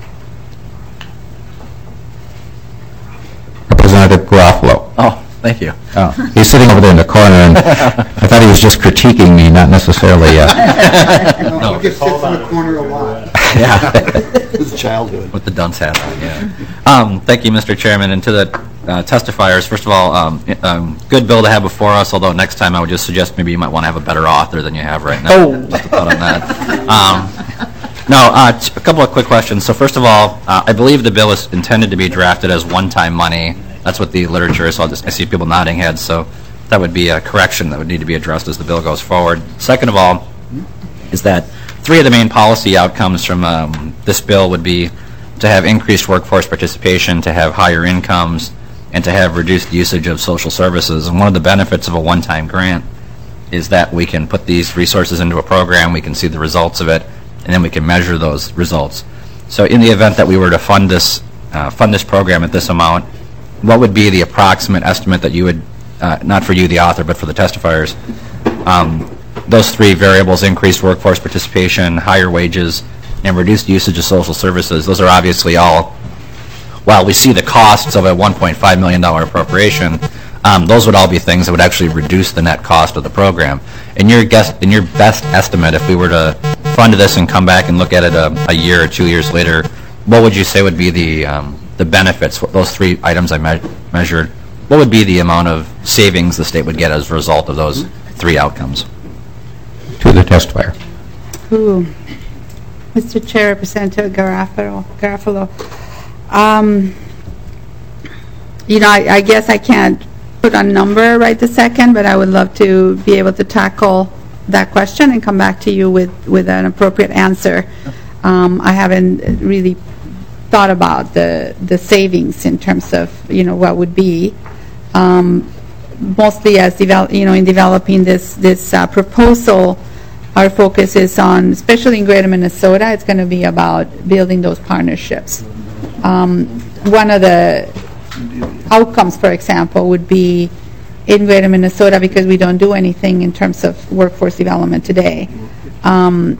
Representative Garofalo. Oh, thank you. Oh, he's sitting over there in the corner, and I thought he was just critiquing me, not necessarily. Uh, No, he just sits in the corner a lot. Yeah. His childhood. With the dunce hat on, yeah. Um, thank you, Mister Chairman, and to the uh, testifiers. First of all, um, um, good bill to have before us, although next time I would just suggest maybe you might want to have a better author than you have right now. Oh. Just a thought on that. Um, no, uh, t- a couple of quick questions. So first of all, uh, I believe the bill is intended to be drafted as one-time money. That's what the literature is, so I'll just, I see people nodding heads, so that would be a correction that would need to be addressed as the bill goes forward. Second of all, is that three of the main policy outcomes from um, this bill would be to have increased workforce participation, to have higher incomes, and to have reduced usage of social services. And one of the benefits of a one-time grant is that we can put these resources into a program, we can see the results of it, and then we can measure those results. So in the event that we were to fund this, uh, fund this program at this amount, what would be the approximate estimate that you would, uh, not for you, the author, but for the testifiers, um, those three variables, increased workforce participation, higher wages, and reduced usage of social services, those are obviously all, while we see the costs of a one point five million dollars appropriation, um, those would all be things that would actually reduce the net cost of the program. In your guess, in your best estimate, if we were to fund this and come back and look at it a, a year or two years later, what would you say would be the um, the benefits, those three items I me measured, what would be the amount of savings the state would get as a result of those three outcomes? To the testifier. Ooh. Mister Chair, Representative Garofalo. Garofalo. Um, you know, I, I guess I can't put a number right this second, but I would love to be able to tackle that question and come back to you with, with an appropriate answer. Um, I haven't really thought about the, the savings in terms of, you know, what would be. Um, mostly as develop, you know, in developing this, this uh, proposal, our focus is on, especially in Greater Minnesota, it's going to be about building those partnerships. Um, one of the outcomes, for example, would be in Greater Minnesota, because we don't do anything in terms of workforce development today, um,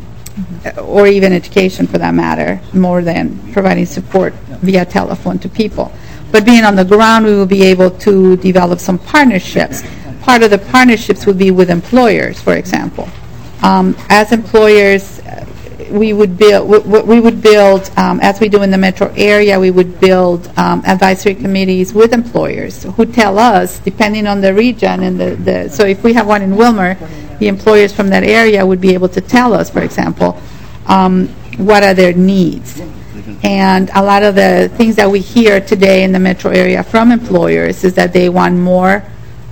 or even education for that matter, more than providing support via telephone to people. But being on the ground, we will be able to develop some partnerships. Part of the partnerships would be with employers, for example. Um, as employers, we would build, we, we would build, um, as we do in the metro area, we would build um, advisory committees with employers who tell us, depending on the region, and the, the so if we have one in Wilmer, the employers from that area would be able to tell us, for example, um, what are their needs. And a lot of the things that we hear today in the metro area from employers is that they want more,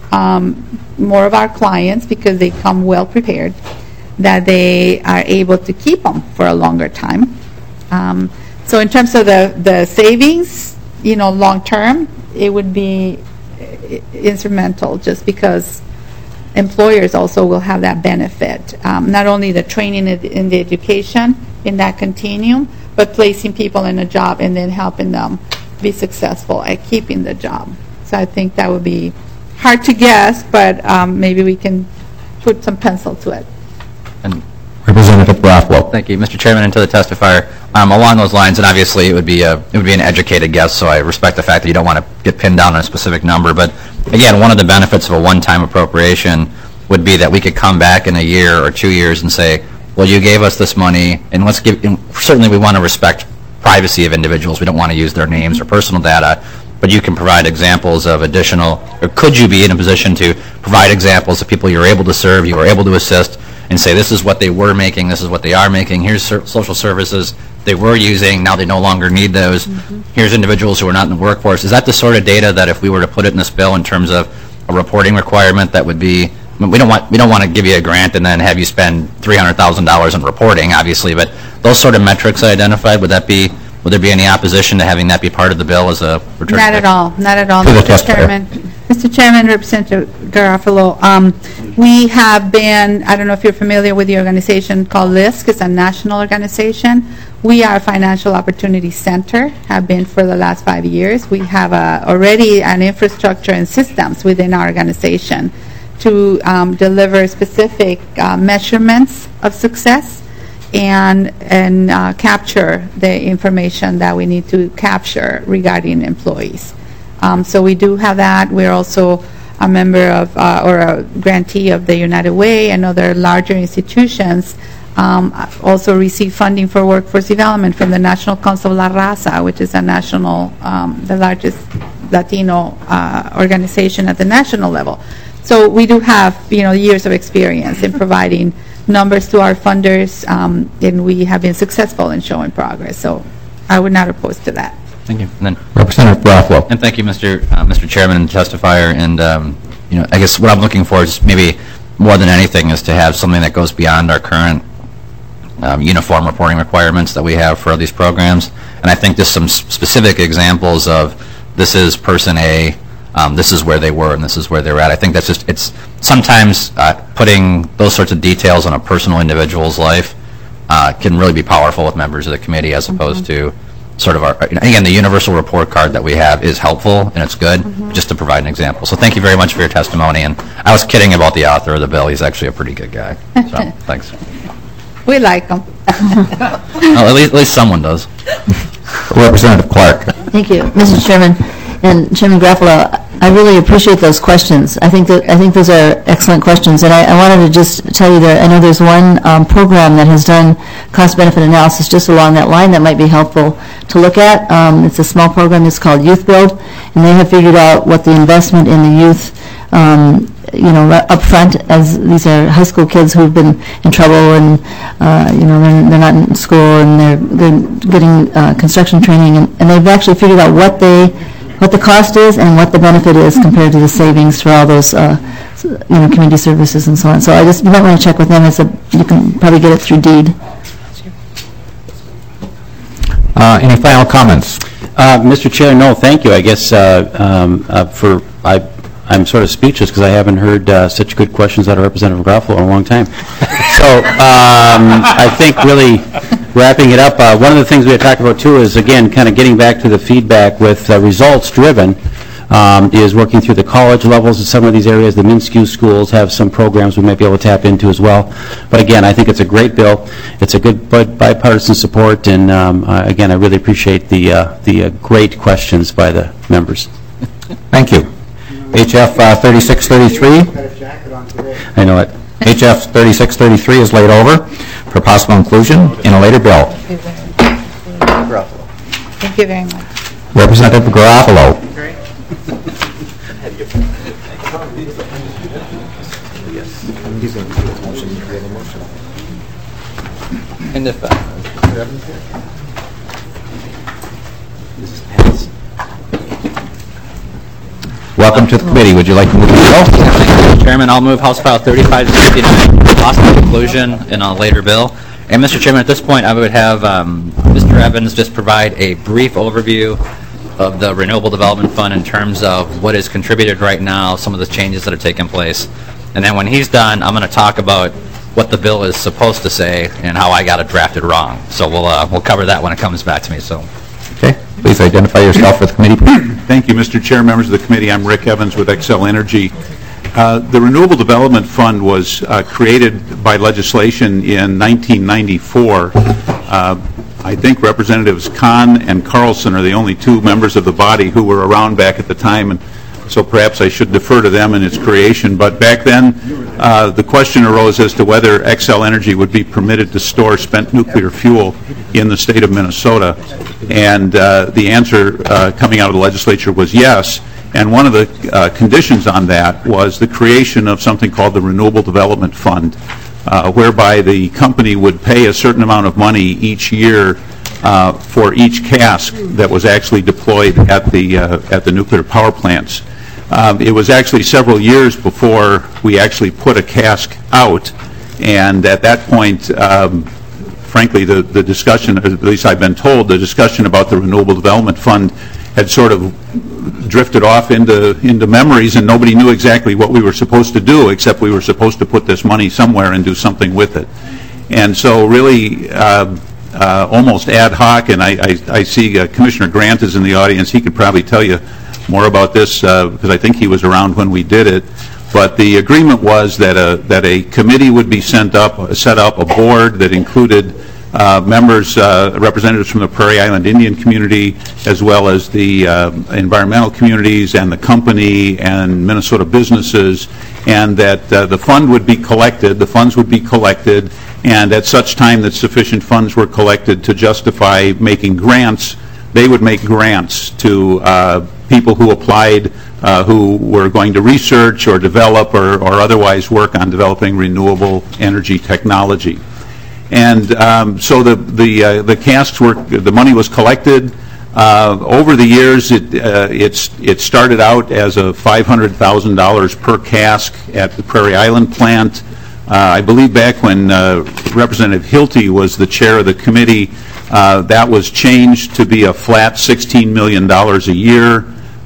um, more of our clients because they come well prepared, that they are able to keep them for a longer time. Um, so in terms of the, the savings, you know, long term, it would be instrumental just because employers also will have that benefit. Um, not only the training in the education in that continuum, but placing people in a job and then helping them be successful at keeping the job. So I think that would be hard to guess, but um, maybe we can put some pencil to it. And Representative Garofalo. Thank you, Mister Chairman, and to the testifier. Um, along those lines, and obviously it would be a it would be an educated guess, so I respect the fact that you don't want to get pinned down on a specific number. But again, one of the benefits of a one-time appropriation would be that we could come back in a year or two years and say, well, you gave us this money, and let's give. And certainly, we want to respect privacy of individuals. We don't want to use their names or personal data. But you can provide examples of additional, or could you be in a position to provide examples of people you're able to serve, you were able to assist, and say this is what they were making, this is what they are making, here's ser- social services they were using, now they no longer need those, mm-hmm. Here's individuals who are not in the workforce. Is that the sort of data that if we were to put it in this bill in terms of a reporting requirement that would be, I mean, we don't want we don't want to give you a grant and then have you spend three hundred thousand dollars on reporting, obviously, but those sort of metrics I identified, would that be, would there be any opposition to having that be part of the bill as a return? Not at all, not at all, Mister Chairman. Mister Chairman, Representative Garofalo, um, we have been, I don't know if you're familiar with the organization called L I S C, it's a national organization. We are a financial opportunity center, have been for the last five years. We have a, already an infrastructure and systems within our organization to um, deliver specific uh, measurements of success and and uh, capture the information that we need to capture regarding employees. Um, so we do have that. We're also a member of uh, or a grantee of the United Way and other larger institutions. Um, also receive funding for workforce development from the National Council of La Raza, which is a national, um, the largest Latino uh, organization at the national level. So we do have, you know, years of experience in providing numbers to our funders, um, and we have been successful in showing progress. So I would not oppose to that. Thank you. And then Representative Garofalo. And thank you, Mister Uh, Mister Chairman and testifier. And um, you know, I guess what I'm looking for is maybe more than anything is to have something that goes beyond our current um, uniform reporting requirements that we have for these programs. And I think just some s- specific examples of this is person A, um, this is where they were and this is where they're at. I think that's just, it's sometimes uh, putting those sorts of details on a personal individual's life uh, can really be powerful with members of the committee as opposed to sort of our, again, the universal report card that we have is helpful and it's good, mm-hmm. just to provide an example. So thank you very much for your testimony. And I was kidding about the author of the bill. He's actually a pretty good guy. So thanks. We like him. Well, at least, at least someone does. Representative Clark. Thank you, Mister Chairman. And Chairman Garofalo, I really appreciate those questions. I think that I think those are excellent questions. And I, I wanted to just tell you that I know there's one um, program that has done cost-benefit analysis just along that line that might be helpful to look at. Um, it's a small program. It's called Youth Build, and they have figured out what the investment in the youth, um, you know, up front, as these are high school kids who've been in trouble and, uh, you know, they're, they're not in school and they're, they're getting uh, construction training, and, and they've actually figured out what they what the cost is and what the benefit is compared to the savings for all those, uh, you know, community services and so on. So I just, you might want to check with them. It's a, you can probably get it through deed. Uh, any final comments? Uh, Mister Chair, no, thank you. I guess uh, um, uh, for I, I'm sort of speechless because I haven't heard uh, such good questions out of Representative Garofalo in a long time. So um, I think really wrapping it up, uh, one of the things we had talked about too is, again, kind of getting back to the feedback with uh, results driven, um, is working through the college levels in some of these areas. The Minskew schools have some programs we might be able to tap into as well. But again, I think it's a great bill. It's a good bipartisan support, and um, uh, again, I really appreciate the uh, the uh, great questions by the members. Thank you. H F uh, thirty-six thirty-three. I know it. H F thirty-six thirty-three is laid over for possible inclusion in a later bill. Thank you very much. Representative Garofalo. In the fact. Welcome to the committee. Would you like to move the bill? Mister Chairman, I'll move House File thirty-five sixty-nine for possible inclusion in a later bill. And Mister Chairman, at this point, I would have um, Mister Evans just provide a brief overview of the Renewable Development Fund in terms of what is contributed right now, some of the changes that are taking place. And then when he's done, I'm going to talk about what the bill is supposed to say and how I got it drafted wrong. So we'll uh, we'll cover that when it comes back to me. So, okay, please identify yourself for the committee. Thank you, Mister Chair, members of the committee. I'm Rick Evans with Xcel Energy. Uh, the Renewable Development Fund was uh, created by legislation in nineteen ninety-four. Uh, I think Representatives Kahn and Carlson are the only two members of the body who were around back at the time, and so perhaps I should defer to them in its creation. But back then, uh, the question arose as to whether Xcel Energy would be permitted to store spent nuclear fuel in the state of Minnesota. And uh, the answer uh, coming out of the legislature was yes. And one of the uh, conditions on that was the creation of something called the Renewable Development Fund, uh, whereby the company would pay a certain amount of money each year uh, for each cask that was actually deployed at the uh, at the nuclear power plants. Um, it was actually several years before we actually put a cask out, and at that point, um, frankly, the, the discussion, at least I've been told, the discussion about the Renewable Development Fund had sort of drifted off into into memories, and nobody knew exactly what we were supposed to do, except we were supposed to put this money somewhere and do something with it. And so really, uh, uh, almost ad hoc, and I, I, I see uh, Commissioner Grant is in the audience. He could probably tell you more about this uh, because I think he was around when we did it. But the agreement was that a that a committee would be sent up, set up, a board that included uh, members, uh, representatives from the Prairie Island Indian community, as well as the uh, environmental communities and the company and Minnesota businesses, and that uh, the fund would be collected, the funds would be collected, and at such time that sufficient funds were collected to justify making grants, they would make grants to uh, people who applied, uh, who were going to research or develop or, or otherwise work on developing renewable energy technology. And um, so the the uh, the casks were, the money was collected. Uh, over the years, it uh, it's it started out as a five hundred thousand dollars per cask at the Prairie Island plant. Uh, I believe back when uh, Representative Hilty was the chair of the committee, uh, that was changed to be a flat sixteen million dollars a year.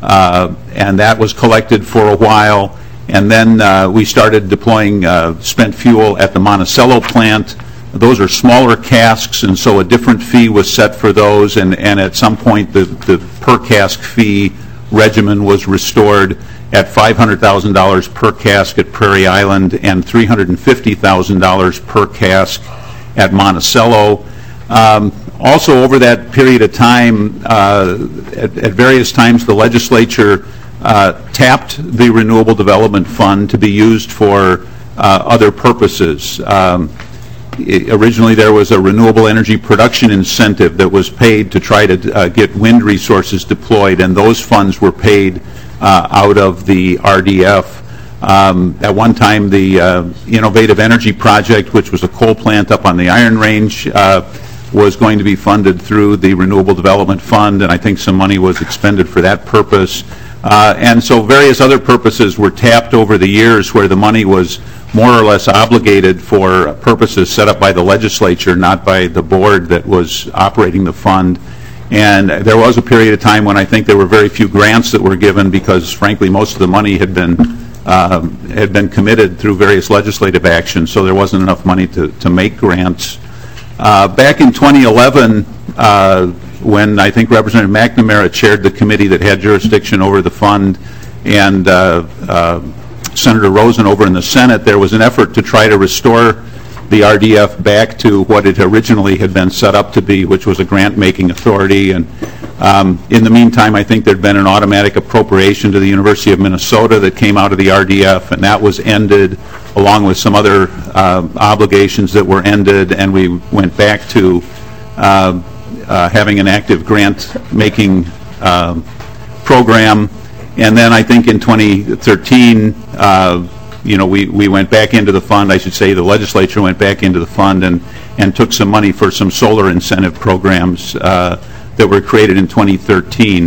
uh, and that was collected for a while. And then uh, we started deploying uh, spent fuel at the Monticello plant. Those are smaller casks, and so a different fee was set for those, and, and at some point the, the per cask fee regimen was restored at five hundred thousand dollars per cask at Prairie Island and three hundred fifty thousand dollars per cask at Monticello. Um, also, over that period of time, uh, at, at various times, the legislature uh, tapped the Renewable Development Fund to be used for uh, other purposes. Um, it, originally, there was a renewable energy production incentive that was paid to try to uh, get wind resources deployed, and those funds were paid uh, out of the R D F. Um, at one time, the uh, Innovative Energy Project, which was a coal plant up on the Iron Range, uh, was going to be funded through the Renewable Development Fund, and I think some money was expended for that purpose. Uh, and so various other purposes were tapped over the years where the money was more or less obligated for purposes set up by the legislature, not by the board that was operating the fund. And there was a period of time when I think there were very few grants that were given because, frankly, most of the money had been um, had been committed through various legislative actions, so there wasn't enough money to, to make grants. Uh, back in twenty eleven, uh, when I think Representative McNamara chaired the committee that had jurisdiction over the fund, and uh, uh, Senator Rosen over in the Senate, there was an effort to try to restore the R D F back to what it originally had been set up to be, which was a grant-making authority. And um, in the meantime, I think there had been an automatic appropriation to the University of Minnesota that came out of the R D F, and that was ended, along with some other uh, obligations that were ended, and we went back to uh, uh, having an active grant-making uh, program. And then I think in twenty thirteen, uh, you know, we, we went back into the fund, I should say the legislature went back into the fund and, and took some money for some solar incentive programs uh, that were created in twenty thirteen.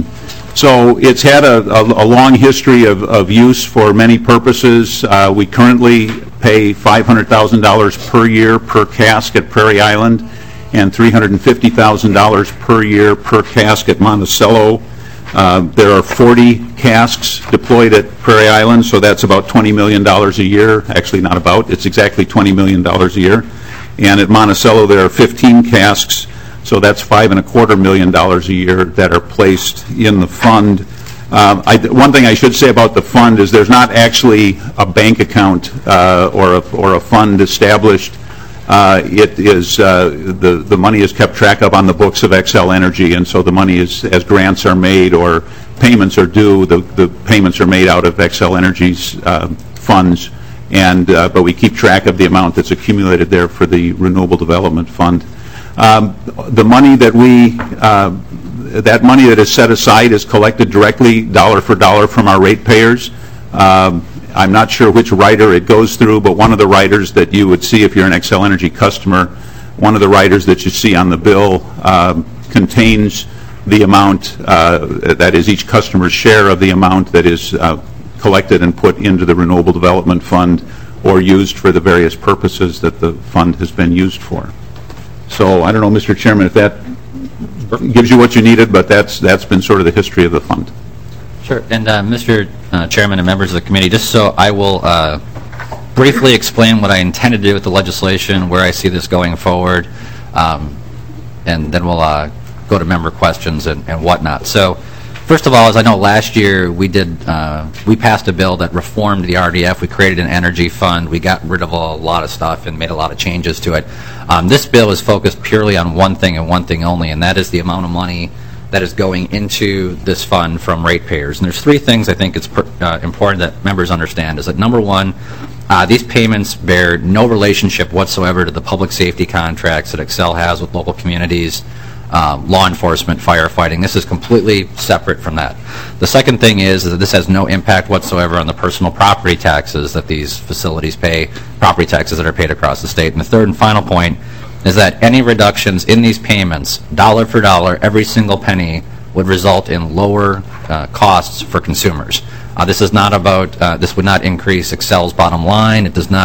So it's had a, a, a long history of, of use for many purposes. Uh, we currently pay five hundred thousand dollars per year per cask at Prairie Island and three hundred fifty thousand dollars per year per cask at Monticello. Uh, there are forty casks deployed at Prairie Island, so that's about twenty million dollars a year. Actually, not about, it's exactly twenty million dollars a year. And at Monticello, there are fifteen casks, so that's five and a quarter million dollars a year that are placed in the fund. Um, I, one thing I should say about the fund is there's not actually a bank account uh, or, a, or a fund established. Uh, it is uh, the the money is kept track of on the books of Xcel Energy, and so the money is, as grants are made or payments are due, the the payments are made out of Xcel Energy's uh, funds, and uh, but we keep track of the amount that's accumulated there for the Renewable Development Fund. Um, the money that we uh, that money that is set aside is collected directly, dollar for dollar, from our ratepayers. Um, I'm not sure which rider it goes through, but one of the riders that you would see if you're an Xcel Energy customer, one of the riders that you see on the bill um, contains the amount, uh, that is each customer's share of the amount that is uh, collected and put into the Renewable Development Fund or used for the various purposes that the fund has been used for. So I don't know, Mister Chairman, if that gives you what you needed, but that's that's been sort of the history of the fund. Sure. And uh, Mister Uh, Chairman and members of the committee, just so I will uh, briefly explain what I intend to do with the legislation, where I see this going forward, um, and then we'll uh, go to member questions and, and whatnot. So, first of all, as I know, last year we did uh, we passed a bill that reformed the R D F. We created an energy fund. We got rid of a lot of stuff and made a lot of changes to it. Um, this bill is focused purely on one thing and one thing only, and that is the amount of money that is going into this fund from ratepayers. And there's three things I think it's per, uh, important that members understand. Is that number one, uh, these payments bear no relationship whatsoever to the public safety contracts that Xcel has with local communities, um, law enforcement, firefighting. This is completely separate from that. The second thing is, is that this has no impact whatsoever on the personal property taxes that these facilities pay, property taxes that are paid across the state. And the third and final point is that any reductions in these payments, dollar for dollar, every single penny, would result in lower uh, costs for consumers. Uh, this is not about, uh, this would not increase Xcel's bottom line. It does not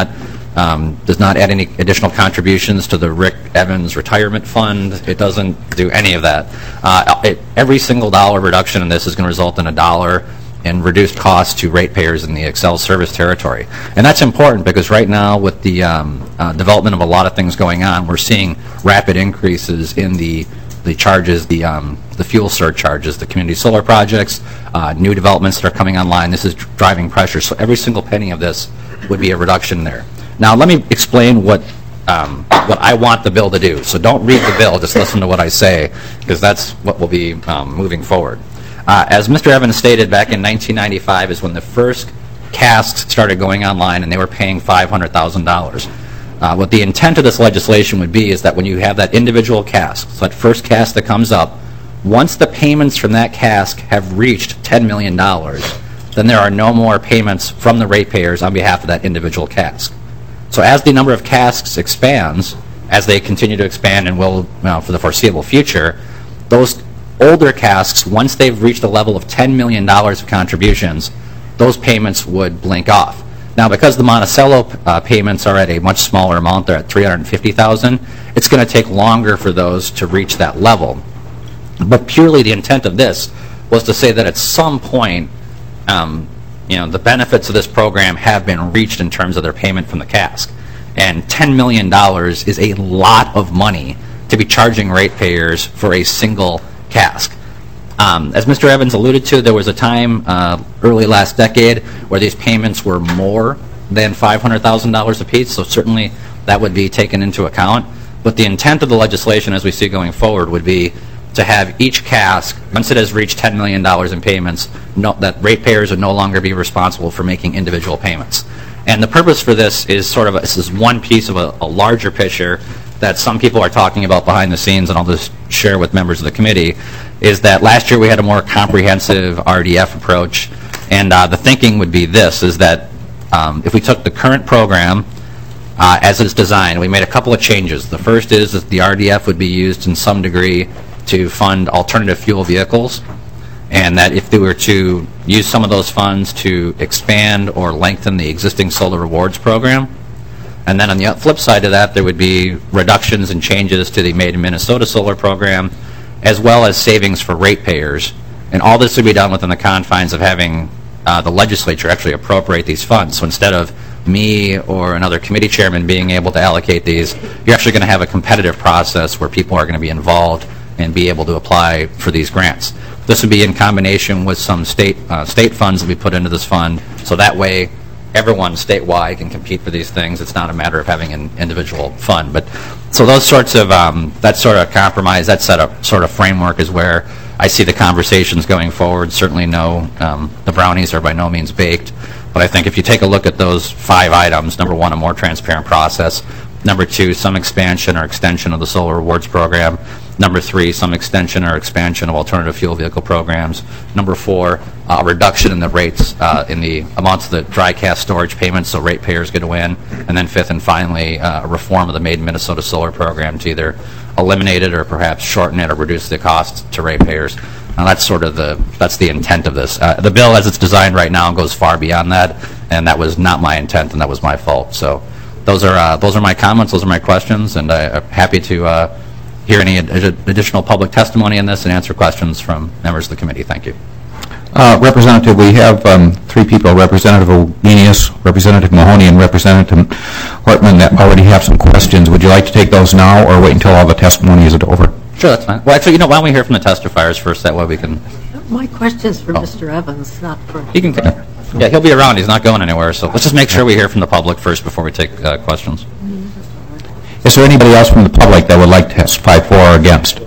Um, does not add any additional contributions to the Rick Evans Retirement Fund. It doesn't do any of that. Uh, it, every single dollar reduction in this is going to result in a dollar in reduced costs to ratepayers in the Excel service territory. And that's important because right now with the um, uh, development of a lot of things going on, we're seeing rapid increases in the the charges, the um, the fuel surcharges, the community solar projects, uh, new developments that are coming online. This is driving pressure. So every single penny of this would be a reduction there. Now let me explain what um, what I want the bill to do. So don't read the bill, just listen to what I say, because that's what will be um, moving forward. Uh, as Mister Evans stated, back in nineteen ninety-five is when the first casks started going online, and they were paying five hundred thousand dollars. Uh, what the intent of this legislation would be is that when you have that individual cask, so that first cask that comes up, once the payments from that cask have reached ten million dollars, then there are no more payments from the ratepayers on behalf of that individual cask. So as the number of casks expands, as they continue to expand and will well, for the foreseeable future, those older casks, once they've reached a level of ten million dollars of contributions, those payments would blink off. Now, because the Monticello uh, payments are at a much smaller amount, they're at three hundred fifty thousand dollars, it's going to take longer for those to reach that level. But purely the intent of this was to say that at some point, um, you know, the benefits of this program have been reached in terms of their payment from the cask. And ten million dollars is a lot of money to be charging ratepayers for a single cask. Um, as Mister Evans alluded to, there was a time uh, early last decade where these payments were more than five hundred thousand dollars apiece, so certainly that would be taken into account. But the intent of the legislation, as we see going forward, would be to have each cask, once it has reached ten million dollars in payments, no, that ratepayers would no longer be responsible for making individual payments. And the purpose for this is sort of, a, this is one piece of a, a larger picture that some people are talking about behind the scenes, and I'll just share with members of the committee, is that last year we had a more comprehensive R D F approach, and uh, the thinking would be this, is that um, if we took the current program uh, as it's designed, we made a couple of changes. The first is that the R D F would be used in some degree to fund alternative fuel vehicles, and that if they were to use some of those funds to expand or lengthen the existing solar rewards program. And then on the flip side of that, there would be reductions and changes to the Made in Minnesota solar program, as well as savings for ratepayers. And all this would be done within the confines of having uh, the legislature actually appropriate these funds. So instead of me or another committee chairman being able to allocate these, you're actually going to have a competitive process where people are going to be involved and be able to apply for these grants. This would be in combination with some state uh, state funds that we put into this fund, so that way everyone statewide can compete for these things. It's not a matter of having an individual fund. But so those sorts of, um, that sort of compromise, that set of, sort of framework is where I see the conversations going forward. Certainly no, um, the brownies are by no means baked. But I think if you take a look at those five items, number one, a more transparent process. Number two, some expansion or extension of the solar rewards program. Number three, some extension or expansion of alternative fuel vehicle programs. Number four, a uh, reduction in the rates uh, in the amounts of the dry cask storage payments, so ratepayers get to win. And then fifth and finally, uh, a reform of the Made in Minnesota solar program to either eliminate it or perhaps shorten it or reduce the cost to ratepayers. Now that's sort of the that's the intent of this. Uh, the bill, as it's designed right now, goes far beyond that, and that was not my intent, and that was my fault. So those are uh, those are my comments. Those are my questions, and I, I'm happy to uh, hear any ad additional public testimony on this and answer questions from members of the committee. Thank you. Uh, Representative, we have um, three people, Representative Obenius, Representative Mahoney, and Representative Hartman, that already have some questions. Would you like to take those now or wait until all the testimony is over? Sure, that's fine. Well, actually, you know, why don't we hear from the testifiers first? That way we can... My question's for oh. Mister Evans, not for... He can... Yeah, he'll be around. He's not going anywhere. So let's just make sure we hear from the public first before we take uh, questions. Is there anybody else from the public that would like to testify for or against?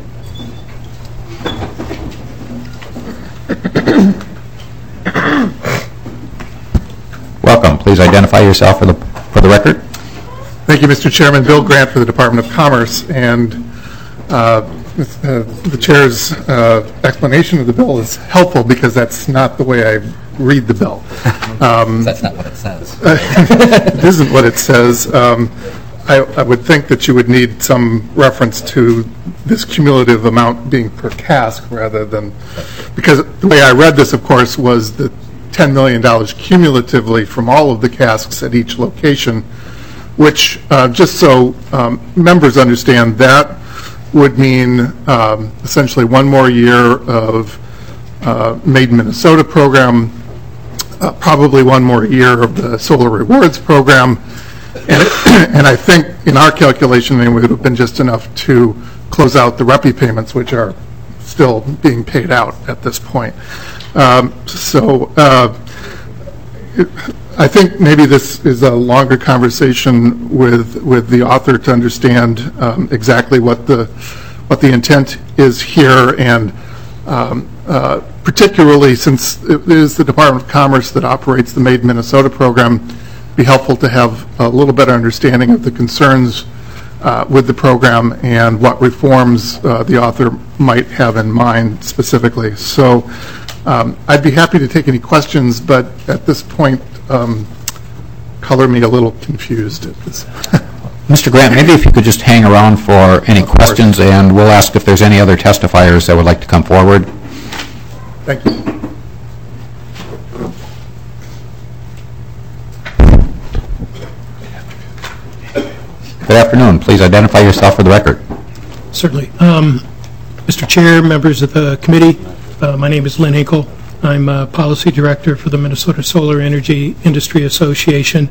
Welcome. Please identify yourself for the for the record. Thank you, Mister Chairman. Bill Grant for the Department of Commerce. And uh, uh, the Chair's uh, explanation of the bill is helpful because that's not the way I read the bill. Um, that's not what it says. It isn't what it says. Um, I, I would think that you would need some reference to this cumulative amount being per cask rather than, because the way I read this, of course, was the ten million dollars cumulatively from all of the casks at each location, which, uh, just so um, members understand, that would mean um, essentially one more year of uh, Made in Minnesota program, uh, probably one more year of the Solar Rewards program, and, it, and I think in our calculation it would have been just enough to close out the R E P I payments, which are still being paid out at this point. Um, so uh, it, I think maybe this is a longer conversation with with the author to understand um, exactly what the what the intent is here, and um, uh, particularly since it is the Department of Commerce that operates the Made in Minnesota program, be helpful to have a little better understanding of the concerns uh, with the program and what reforms uh, the author might have in mind specifically. So um, I'd be happy to take any questions, but at this point, um, color me a little confused. Mister Grant, maybe if you could just hang around for any questions, and we'll ask if there's any other testifiers that would like to come forward. Thank you. Good afternoon. Please identify yourself for the record. Certainly. Um, Mister Chair, members of the committee, uh, my name is Lynn Hinkle. I'm a Policy Director for the Minnesota Solar Energy Industry Association.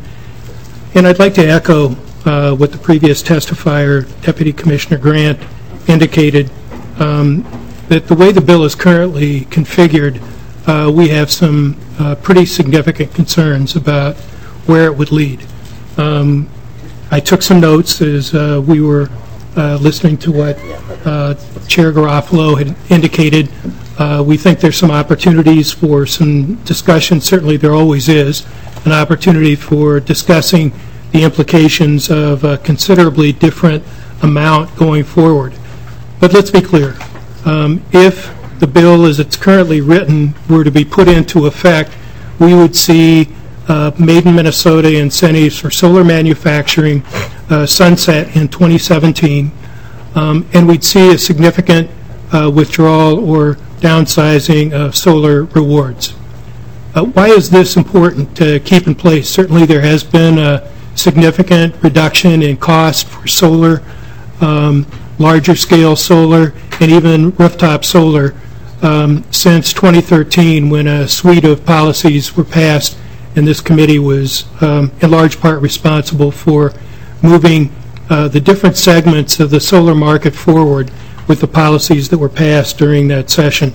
And I'd like to echo uh, what the previous testifier, Deputy Commissioner Grant, indicated, um, that the way the bill is currently configured, uh, we have some uh, pretty significant concerns about where it would lead. Um, I took some notes as uh, we were uh, listening to what uh, Chair Garofalo had indicated. Uh, we think there's some opportunities for some discussion. Certainly there always is an opportunity for discussing the implications of a considerably different amount going forward. But let's be clear. Um, if the bill as it's currently written were to be put into effect, we would see Uh, Made in Minnesota incentives for solar manufacturing uh, sunset in twenty seventeen, um, and we'd see a significant uh, withdrawal or downsizing of solar rewards. Uh, why is this important to keep in place? Certainly there has been a significant reduction in cost for solar, um, larger scale solar, and even rooftop solar um, since twenty thirteen, when a suite of policies were passed, and this committee was um, in large part responsible for moving uh, the different segments of the solar market forward with the policies that were passed during that session.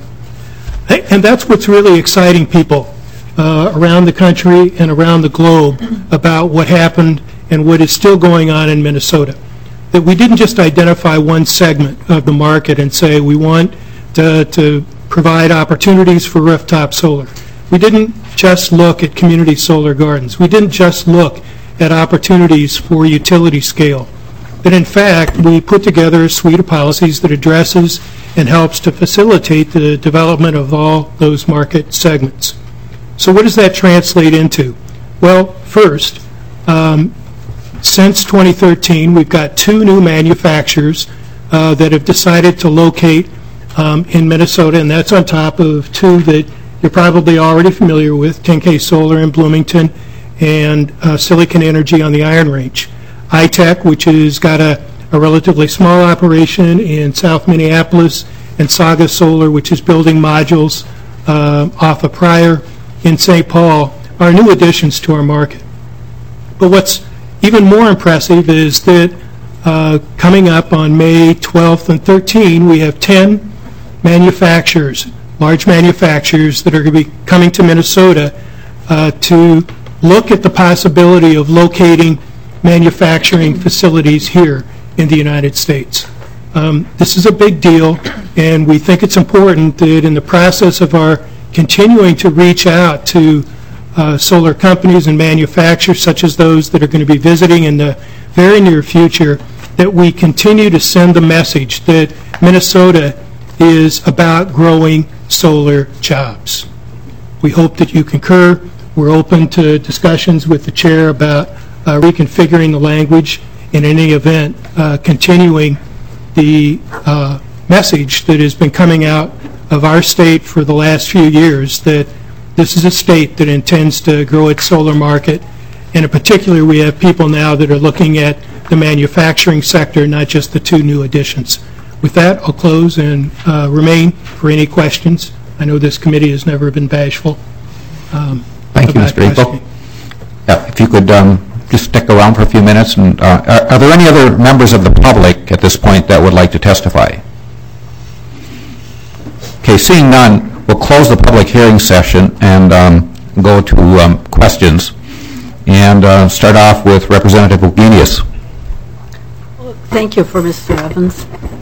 And that's what's really exciting people uh, around the country and around the globe about what happened and what is still going on in Minnesota. That we didn't just identify one segment of the market and say we want to, to provide opportunities for rooftop solar. We didn't just look at community solar gardens. We didn't just look at opportunities for utility scale. But in fact, we put together a suite of policies that addresses and helps to facilitate the development of all those market segments. So what does that translate into? Well, first, um, since twenty thirteen, we've got two new manufacturers uh, that have decided to locate um, in Minnesota, and that's on top of two that you're probably already familiar with, ten K Solar in Bloomington and uh, Silicon Energy on the Iron Range. iTech, which has got a, a relatively small operation in South Minneapolis, and Saga Solar, which is building modules uh, off of Pryor in Saint Paul, are new additions to our market. But what's even more impressive is that uh, coming up on May twelfth and thirteenth, we have ten manufacturers, large manufacturers that are going to be coming to Minnesota uh, to look at the possibility of locating manufacturing facilities here in the United States. Um, this is a big deal, and we think it's important that in the process of our continuing to reach out to uh, solar companies and manufacturers, such as those that are going to be visiting in the very near future, that we continue to send the message that Minnesota is about growing solar jobs. We hope that you concur. We're open to discussions with the chair about uh, reconfiguring the language, in any event, uh, continuing the uh, message that has been coming out of our state for the last few years, that this is a state that intends to grow its solar market And in particular, we have people now that are looking at the manufacturing sector, not just the two new additions. With that, I'll close and uh, remain for any questions. I know this committee has never been bashful. Um, Thank you, Mister Hinkle. Yeah, if you could um, just stick around for a few minutes. And uh, are, are there any other members of the public at this point that would like to testify? Okay, seeing none, we'll close the public hearing session and um, go to um, questions. And uh, start off with Representative Wagenius. Thank you for Mister Evans.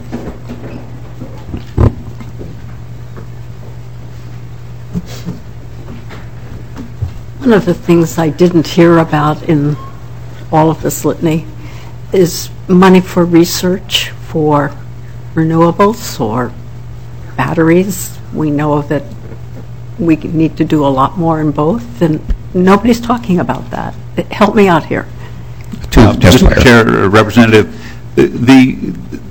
One of the things I didn't hear about in all of this litany is money for research for renewables or batteries. We know that we need to do a lot more in both, and nobody's talking about that. Help me out here. Uh, Mister Chair, uh, Representative, the,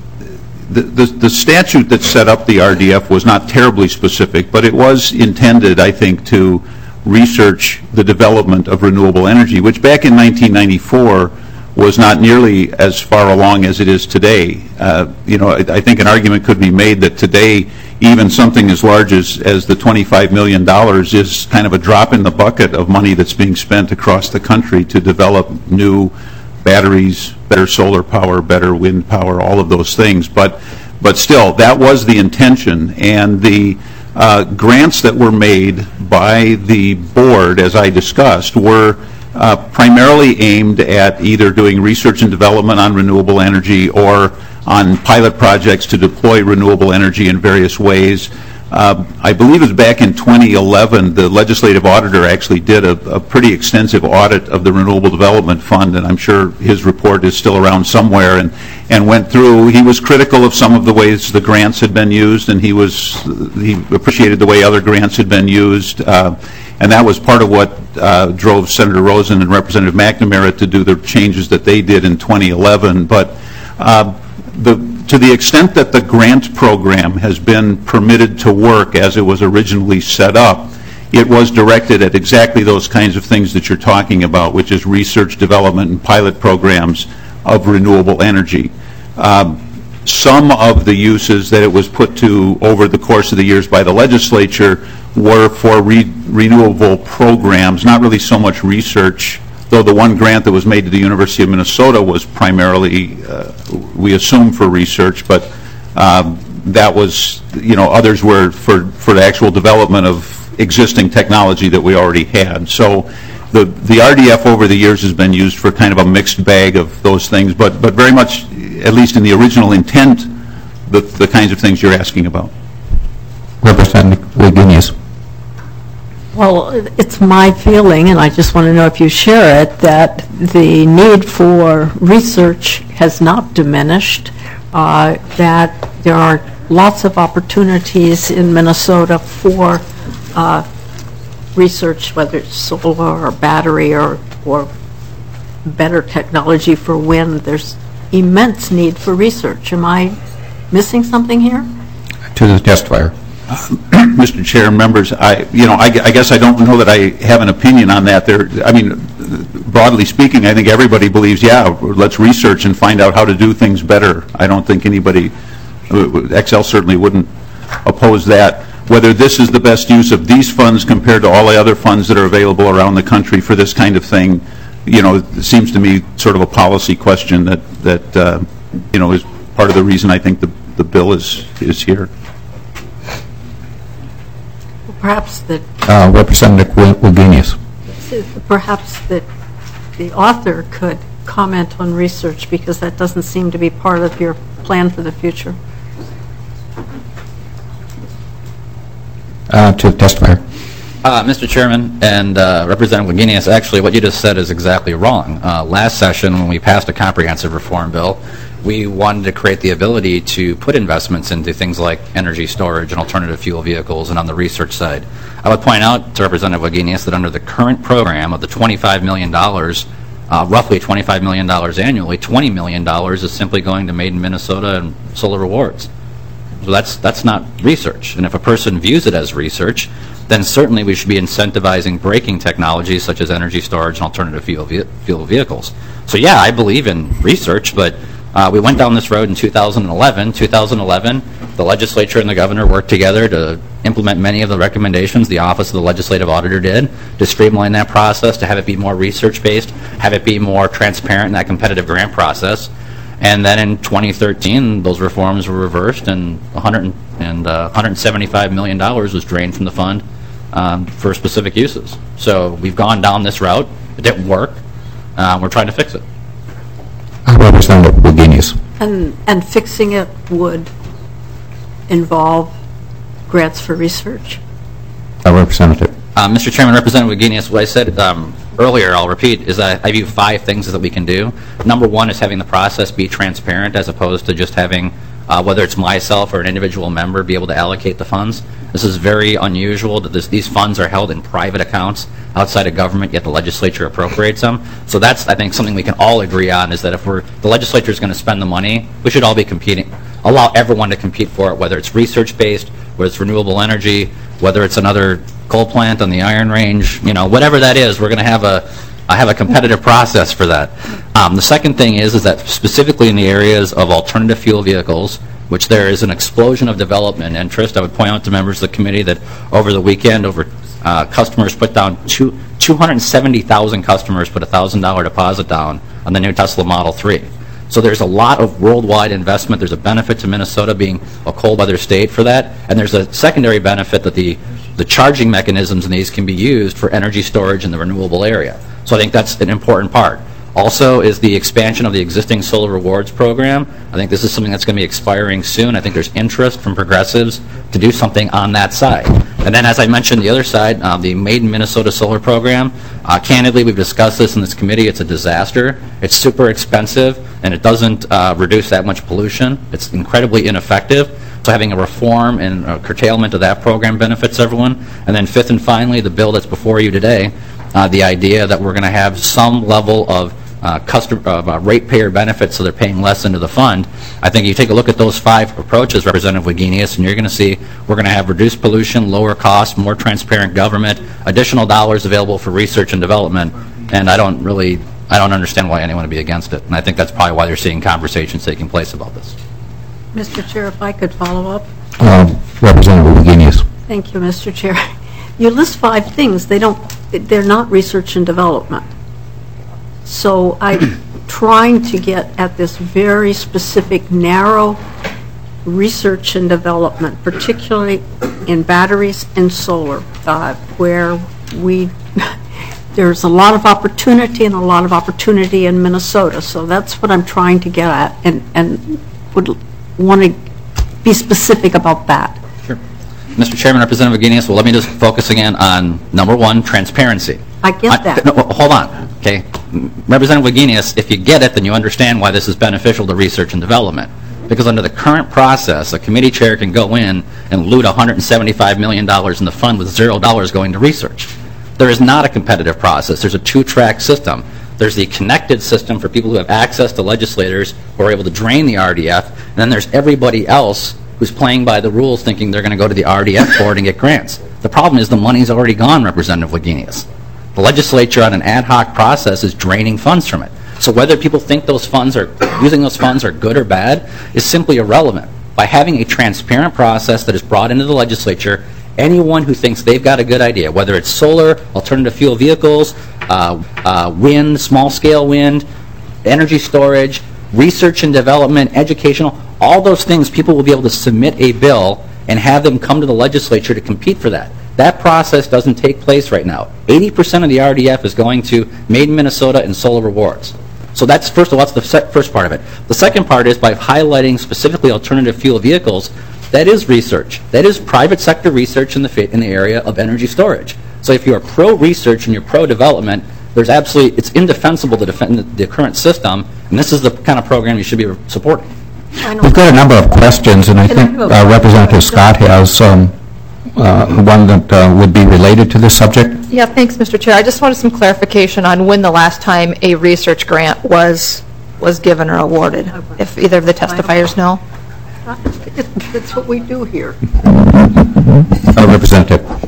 the, the, the statute that set up the R D F was not terribly specific, but it was intended, I think, to research the development of renewable energy, which back in nineteen ninety-four was not nearly as far along as it is today. Uh, you know, I, I think an argument could be made that today even something as large as, as the twenty-five million dollars is kind of a drop in the bucket of money that's being spent across the country to develop new batteries, better solar power, better wind power, all of those things. But, but still, that was the intention, and the uh, grants that were made by the board, as I discussed, were uh, primarily aimed at either doing research and development on renewable energy or on pilot projects to deploy renewable energy in various ways. Uh, I believe it was back in twenty eleven, the legislative auditor actually did a, a pretty extensive audit of the Renewable Development Fund, and I'm sure his report is still around somewhere, and, and went through. He was critical of some of the ways the grants had been used, and he was he appreciated the way other grants had been used, uh, and that was part of what uh, drove Senator Rosen and Representative McNamara to do the changes that they did in twenty eleven. But uh, the to the extent that the grant program has been permitted to work as it was originally set up, it was directed at exactly those kinds of things that you're talking about, which is research, development, and pilot programs of renewable energy. Um, some of the uses that it was put to over the course of the years by the legislature were for re renewable programs, not really so much research, though the one grant that was made to the University of Minnesota was primarily, uh, we assume, for research, but um, that was, you know, others were for, for the actual development of existing technology that we already had. So the, the R D F over the years has been used for kind of a mixed bag of those things, but, but very much, at least in the original intent, the, the kinds of things you're asking about. Representative Wagenius. Well, it's my feeling, and I just want to know if you share it, that the need for research has not diminished, uh, that there are lots of opportunities in Minnesota for uh, research, whether it's solar or battery or, or better technology for wind. There's immense need for research. Am I missing something here? To the testifier. Uh, Mister Chair, members, I, you know, I, I guess I don't know that I have an opinion on that. There, I mean, broadly speaking, I think everybody believes, yeah, let's research and find out how to do things better. I don't think anybody, X L certainly wouldn't oppose that. Whether this is the best use of these funds compared to all the other funds that are available around the country for this kind of thing, you know, it seems to me sort of a policy question that, that uh, you know, is part of the reason I think the, the bill is, is here. Perhaps that uh, Representative Wagenius. Perhaps that the author could comment on research, because that doesn't seem to be part of your plan for the future. Uh, to the testifier. Uh, Mister Chairman and uh, Representative Wagenius, actually what you just said is exactly wrong. Uh, last session, when we passed a comprehensive reform bill, we wanted to create the ability to put investments into things like energy storage and alternative fuel vehicles and on the research side. I would point out to Representative Wagenius that under the current program of the twenty-five million dollars, uh, roughly twenty-five million dollars annually, twenty million dollars is simply going to Made in Minnesota and Solar Rewards. So that's, that's not research. And if a person views it as research, then certainly we should be incentivizing braking technologies such as energy storage and alternative fuel, ve- fuel vehicles. So yeah, I believe in research, but uh, we went down this road in two thousand eleven. two thousand eleven, the legislature and the governor worked together to implement many of the recommendations the Office of the Legislative Auditor did to streamline that process, to have it be more research-based, have it be more transparent in that competitive grant process. And then in twenty thirteen, those reforms were reversed, and one hundred and uh, one hundred seventy-five million dollars was drained from the fund um, for specific uses. So we've gone down this route. It didn't work. Uh, we're trying to fix it. Representative Wagenius. And, and fixing it would involve grants for research? Uh, Representative. Uh, Mister Chairman, Representative Wagenius, what I said um, earlier, I'll repeat, is that I view five things that we can do. Number one is having the process be transparent as opposed to just having, uh, whether it's myself or an individual member, be able to allocate the funds. This is very unusual that this, these funds are held in private accounts outside of government, yet the legislature appropriates them. So that's, I think, something we can all agree on, is that if we're, the legislature is going to spend the money, we should all be competing, allow everyone to compete for it, whether it's research-based, whether it's renewable energy, whether it's another coal plant on the Iron Range, you know, whatever that is, we're going to have a, I have a competitive process for that. Um, the second thing is, is that specifically in the areas of alternative fuel vehicles, which there is an explosion of development interest. I would point out to members of the committee that over the weekend, over uh, customers put down two, two hundred seventy thousand customers put a one thousand dollar deposit down on the new Tesla Model three. So there's a lot of worldwide investment. There's a benefit to Minnesota being a cold weather state for that, and there's a secondary benefit that the the charging mechanisms in these can be used for energy storage in the renewable area. So I think that's an important part. Also is the expansion of the existing solar rewards program. I think this is something that's going to be expiring soon. I think there's interest from progressives to do something on that side. And then, as I mentioned, the other side, uh, the Made in Minnesota solar program. Uh, candidly, we've discussed this in this committee. It's a disaster. It's super expensive, and it doesn't uh, reduce that much pollution. It's incredibly ineffective. So having a reform and a curtailment of that program benefits everyone. And then fifth and finally, the bill that's before you today, uh, the idea that we're going to have some level of uh, customer, of uh, ratepayer benefits so they're paying less into the fund. I think you take a look at those five approaches, Representative Wagenius, and you're going to see we're going to have reduced pollution, lower costs, more transparent government, additional dollars available for research and development, and I don't really, I don't understand why anyone would be against it. And I think that's probably why they're seeing conversations taking place about this. Mister Chair, if I could follow up. Uh, Representative Wagenius. Thank you, Mister Chair. You list five things. They don't, they're not research and development. So I'm trying to get at this very specific, narrow research and development, particularly in batteries and solar, uh, where we, there's a lot of opportunity and a lot of opportunity in Minnesota. So that's what I'm trying to get at, and, and would want to be specific about that. Sure. Mister Chairman, Representative Wagenius, well, let me just focus again on number one, transparency. I get that. I, no, hold on, okay? Representative Wagenius, if you get it, then you understand why this is beneficial to research and development. Because under the current process, a committee chair can go in and loot one hundred seventy-five million dollars in the fund with zero dollars going to research. There is not a competitive process. There's a two-track system. There's the connected system for people who have access to legislators who are able to drain the R D F, and then there's everybody else who's playing by the rules thinking they're going to go to the R D F board and get grants. The problem is the money's already gone, Representative Wagenius. The legislature on an ad hoc process is draining funds from it. So whether people think those funds are, using those funds are good or bad is simply irrelevant. By having a transparent process that is brought into the legislature, anyone who thinks they've got a good idea, whether it's solar, alternative fuel vehicles, uh, uh, wind, small-scale wind, energy storage, research and development, educational, all those things, people will be able to submit a bill and have them come to the legislature to compete for that. That process doesn't take place right now. eighty percent of the R D F is going to Made in Minnesota and solar rewards. So that's, first of all, that's the first part of it. The second part is by highlighting specifically alternative fuel vehicles, that is research. That is private sector research in the, in the area of energy storage. So if you're pro-research and you're pro-development, there's absolutely, it's indefensible to defend the, the current system, and this is the kind of program you should be supporting. We've got a number of questions, and I think uh, Representative Scott has um, uh, one that uh, would be related to this subject. Yeah, thanks, Mister Chair. I just wanted some clarification on when the last time a research grant was was given or awarded, if either of the testifiers know. That's what we do here. Uh, Representative.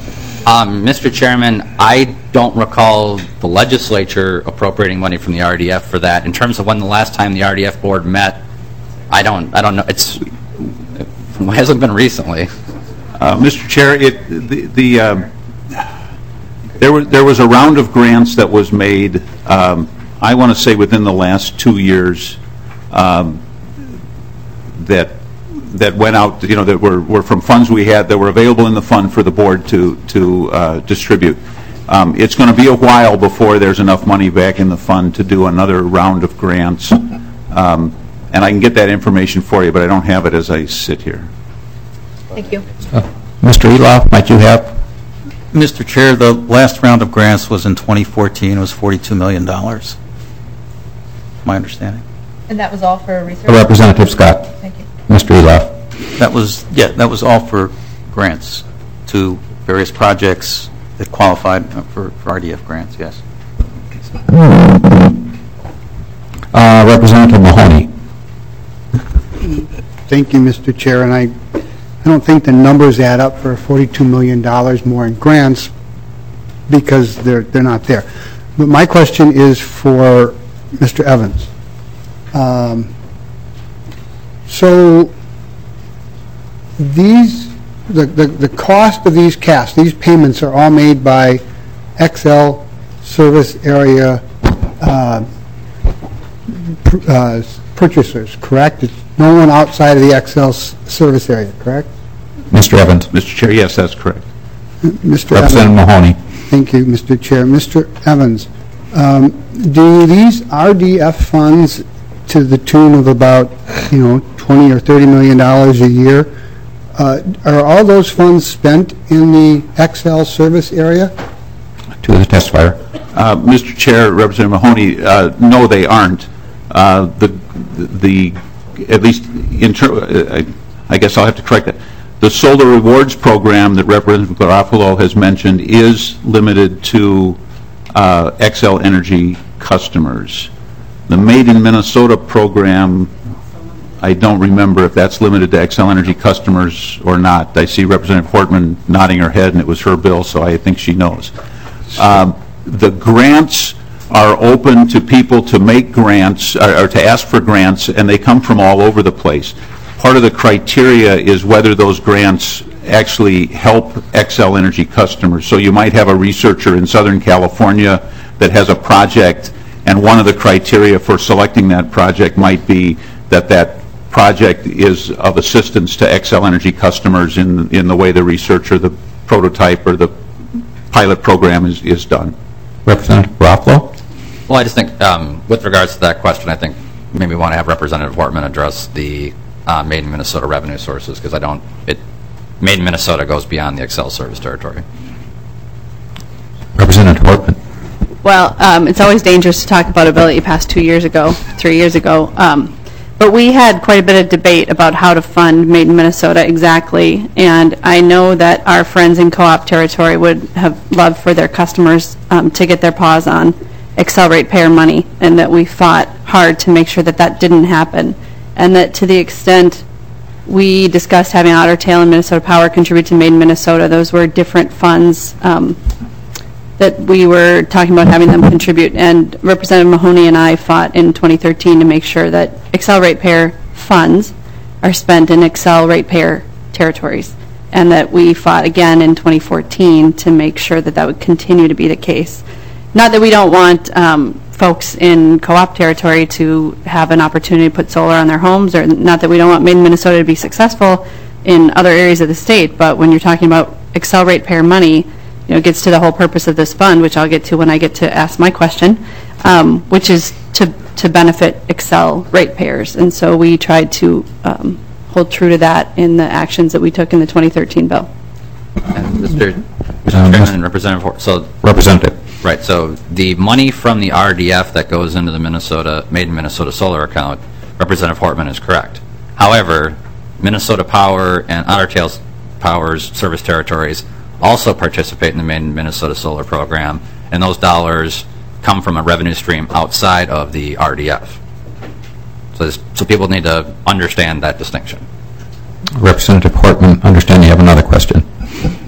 Um, Mister Chairman, I don't recall the legislature appropriating money from the R D F for that. In terms of when the last time the R D F board met, I don't, I don't know. It's, it hasn't been recently. Uh, Mister Chair, it, the, the um, there was there was a round of grants that was made. Um, I want to say within the last two years um, that that went out. You know, that were were from funds we had that were available in the fund for the board to to uh, distribute. Um, it's going to be a while before there's enough money back in the fund to do another round of grants. Um, and I can get that information for you, but I don't have it as I sit here. Thank you. Uh, Mister Eloff, might you have? Mister Chair, the last round of grants was in twenty fourteen. It was forty-two million dollars. My understanding. And that was all for research? Representative Scott. Thank you. Mister Eloff. That was, yeah, that was all for grants to various projects that qualified for, for R D F grants, yes. Uh, Representative Mahoney. Thank you, Mister Chair, and I, I don't think the numbers add up for forty-two million dollars more in grants because they're, they're not there. But my question is for Mister Evans. Um, so these, the, the, the cost of these casts, these payments are all made by X L service area uh, pr uh, purchasers, correct? It's no one outside of the X L service area, correct? Mister Evans. Mister Chair, yes, that's correct. Mister Representative Evans. Mahoney. Thank you, Mister Chair. Mister Evans, um, do these R D F funds to the tune of about, you know, twenty or thirty million dollars a year, uh, are all those funds spent in the X L service area? To the testifier. Uh, Mister Chair, Representative Mahoney, uh, no, they aren't. Uh, the, the, at least, in uh, I guess I'll have to correct that. The solar rewards program that Representative Garofalo has mentioned is limited to uh, X L Energy customers. The Made in Minnesota program, I don't remember if that's limited to X L Energy customers or not. I see Representative Portman nodding her head, and it was her bill, so I think she knows. Um, the grants are open to people to make grants, or, or to ask for grants, and they come from all over the place. Part of the criteria is whether those grants actually help X L Energy customers. So you might have a researcher in Southern California that has a project, and one of the criteria for selecting that project might be that that project is of assistance to X L Energy customers in, in the way the research or the prototype or the pilot program is, is done. Representative Garofalo? Well, I just think um, with regards to that question, I think maybe we want to have Representative Portman address the uh, Made in Minnesota revenue sources, because I don't, it, Made in Minnesota goes beyond the X L service territory. Representative Portman. Well, um, it's always dangerous to talk about a bill that you passed two years ago, three years ago. Um, but we had quite a bit of debate about how to fund Made in Minnesota exactly, and I know that our friends in co-op territory would have loved for their customers um, to get their paws on accelerate payer money, and that we fought hard to make sure that that didn't happen, and that to the extent we discussed having Otter Tail and Minnesota Power contribute to Made in Minnesota, those were different funds um, that we were talking about having them contribute. And Representative Mahoney and I fought in twenty thirteen to make sure that Excel ratepayer funds are spent in Excel ratepayer territories, and that we fought again in twenty fourteen to make sure that that would continue to be the case. Not that we don't want um, folks in co-op territory to have an opportunity to put solar on their homes, or not that we don't want Made in Minnesota to be successful in other areas of the state, but when you're talking about Excel ratepayer money, you know, it gets to the whole purpose of this fund, which I'll get to when I get to ask my question, um, which is to, to benefit Excel ratepayers. And so we tried to um, hold true to that in the actions that we took in the twenty thirteen bill. And Mister Mister Chairman and Representative Hort, so Representative. Right. So the money from the R D F that goes into the Minnesota Made in Minnesota solar account, Representative Hortman is correct. However, Minnesota Power and Otter Tail Power's service territories also participate in the Made in Minnesota solar program, and those dollars come from a revenue stream outside of the R D F. So, this, so people need to understand that distinction. Representative Hortman, understand you have another question.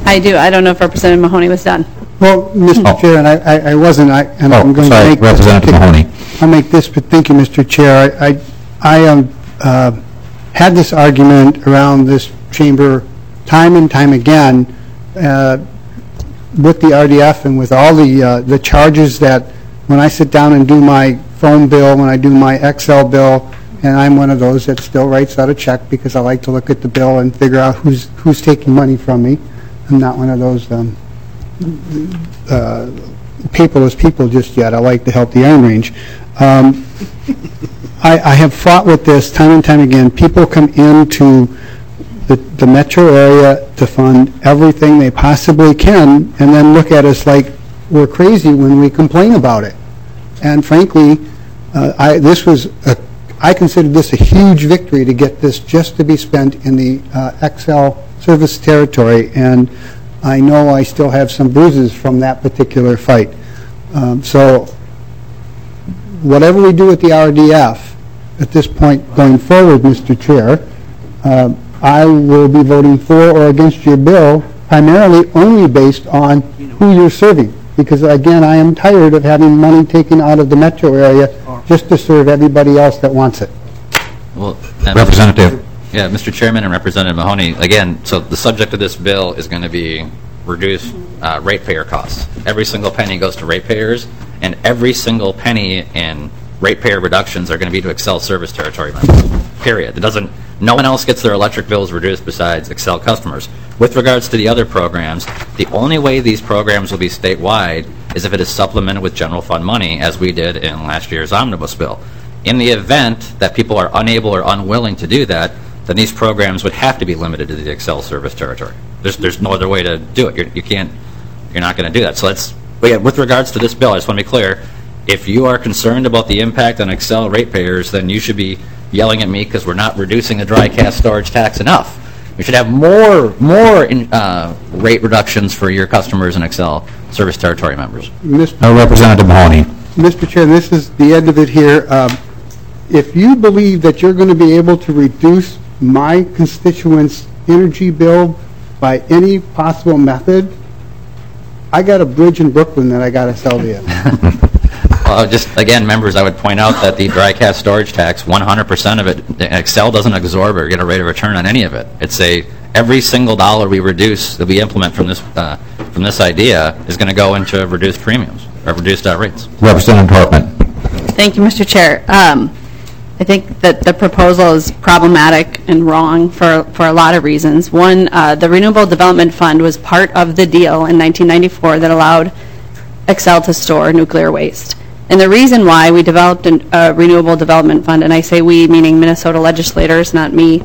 I do. I don't know if Representative Mahoney was done. Well, Mister Oh. Chair, and I, I I wasn't, I, and I'm Oh, going to sorry, make... this Representative particular- Mahoney. I'll make this, but thank you, Mister Chair. I, I, I um, uh, had this argument around this chamber time and time again uh, with the R D F and with all the, uh, the charges that when I sit down and do my phone bill, when I do my Excel bill, and I'm one of those that still writes out a check because I like to look at the bill and figure out who's, who's taking money from me. I'm not one of those um, uh, paperless people just yet. I like to help the Iron Range. Um, I, I have fought with this time and time again. People come into the, the metro area to fund everything they possibly can and then look at us like we're crazy when we complain about it. And frankly, uh, I, this was a, I considered this a huge victory to get this just to be spent in the uh, X L service territory, and I know I still have some bruises from that particular fight. Um, so whatever we do with the R D F at this point going forward, Mister Chair, uh, I will be voting for or against your bill primarily only based on who you're serving. Because again, I am tired of having money taken out of the metro area just to serve everybody else that wants it. Well, and- Representative. Yeah, Mister Chairman and Representative Mahoney, again, so the subject of this bill is going to be reduce uh, ratepayer costs. Every single penny goes to ratepayers, and every single penny in ratepayer reductions are going to be to Excel service territory members, period. It doesn't, no one else gets their electric bills reduced besides Excel customers. With regards to the other programs, the only way these programs will be statewide is if it is supplemented with general fund money, as we did in last year's omnibus bill. In the event that people are unable or unwilling to do that, then these programs would have to be limited to the Excel service territory. There's, there's no other way to do it. You're, you can't, you're not going to do that. So that's, but yeah, with regards to this bill, I just want to be clear, if you are concerned about the impact on Excel ratepayers, then you should be yelling at me because we're not reducing the dry cask storage tax enough. We should have more, more in, uh, rate reductions for your customers in Excel service territory members. Mister Uh, Representative Mahoney. Mister Chair, this is the end of it here. Um, if you believe that you're going to be able to reduce my constituents' energy bill by any possible method, I got a bridge in Brooklyn that I got to sell to you. Well, just, again, members, I would point out that the dry cask storage tax, one hundred percent of it, Excel doesn't absorb or get a rate of return on any of it. It's a, every single dollar we reduce, that we implement from this, uh, from this idea, is going to go into reduced premiums, or reduced uh, rates. Representative Hartman. Thank you, Mister Chair. Um, I think that the proposal is problematic and wrong for, for a lot of reasons. One, uh, the Renewable Development Fund was part of the deal in nineteen ninety-four that allowed Excel to store nuclear waste. And the reason why we developed a uh, Renewable Development Fund, and I say we, meaning Minnesota legislators, not me,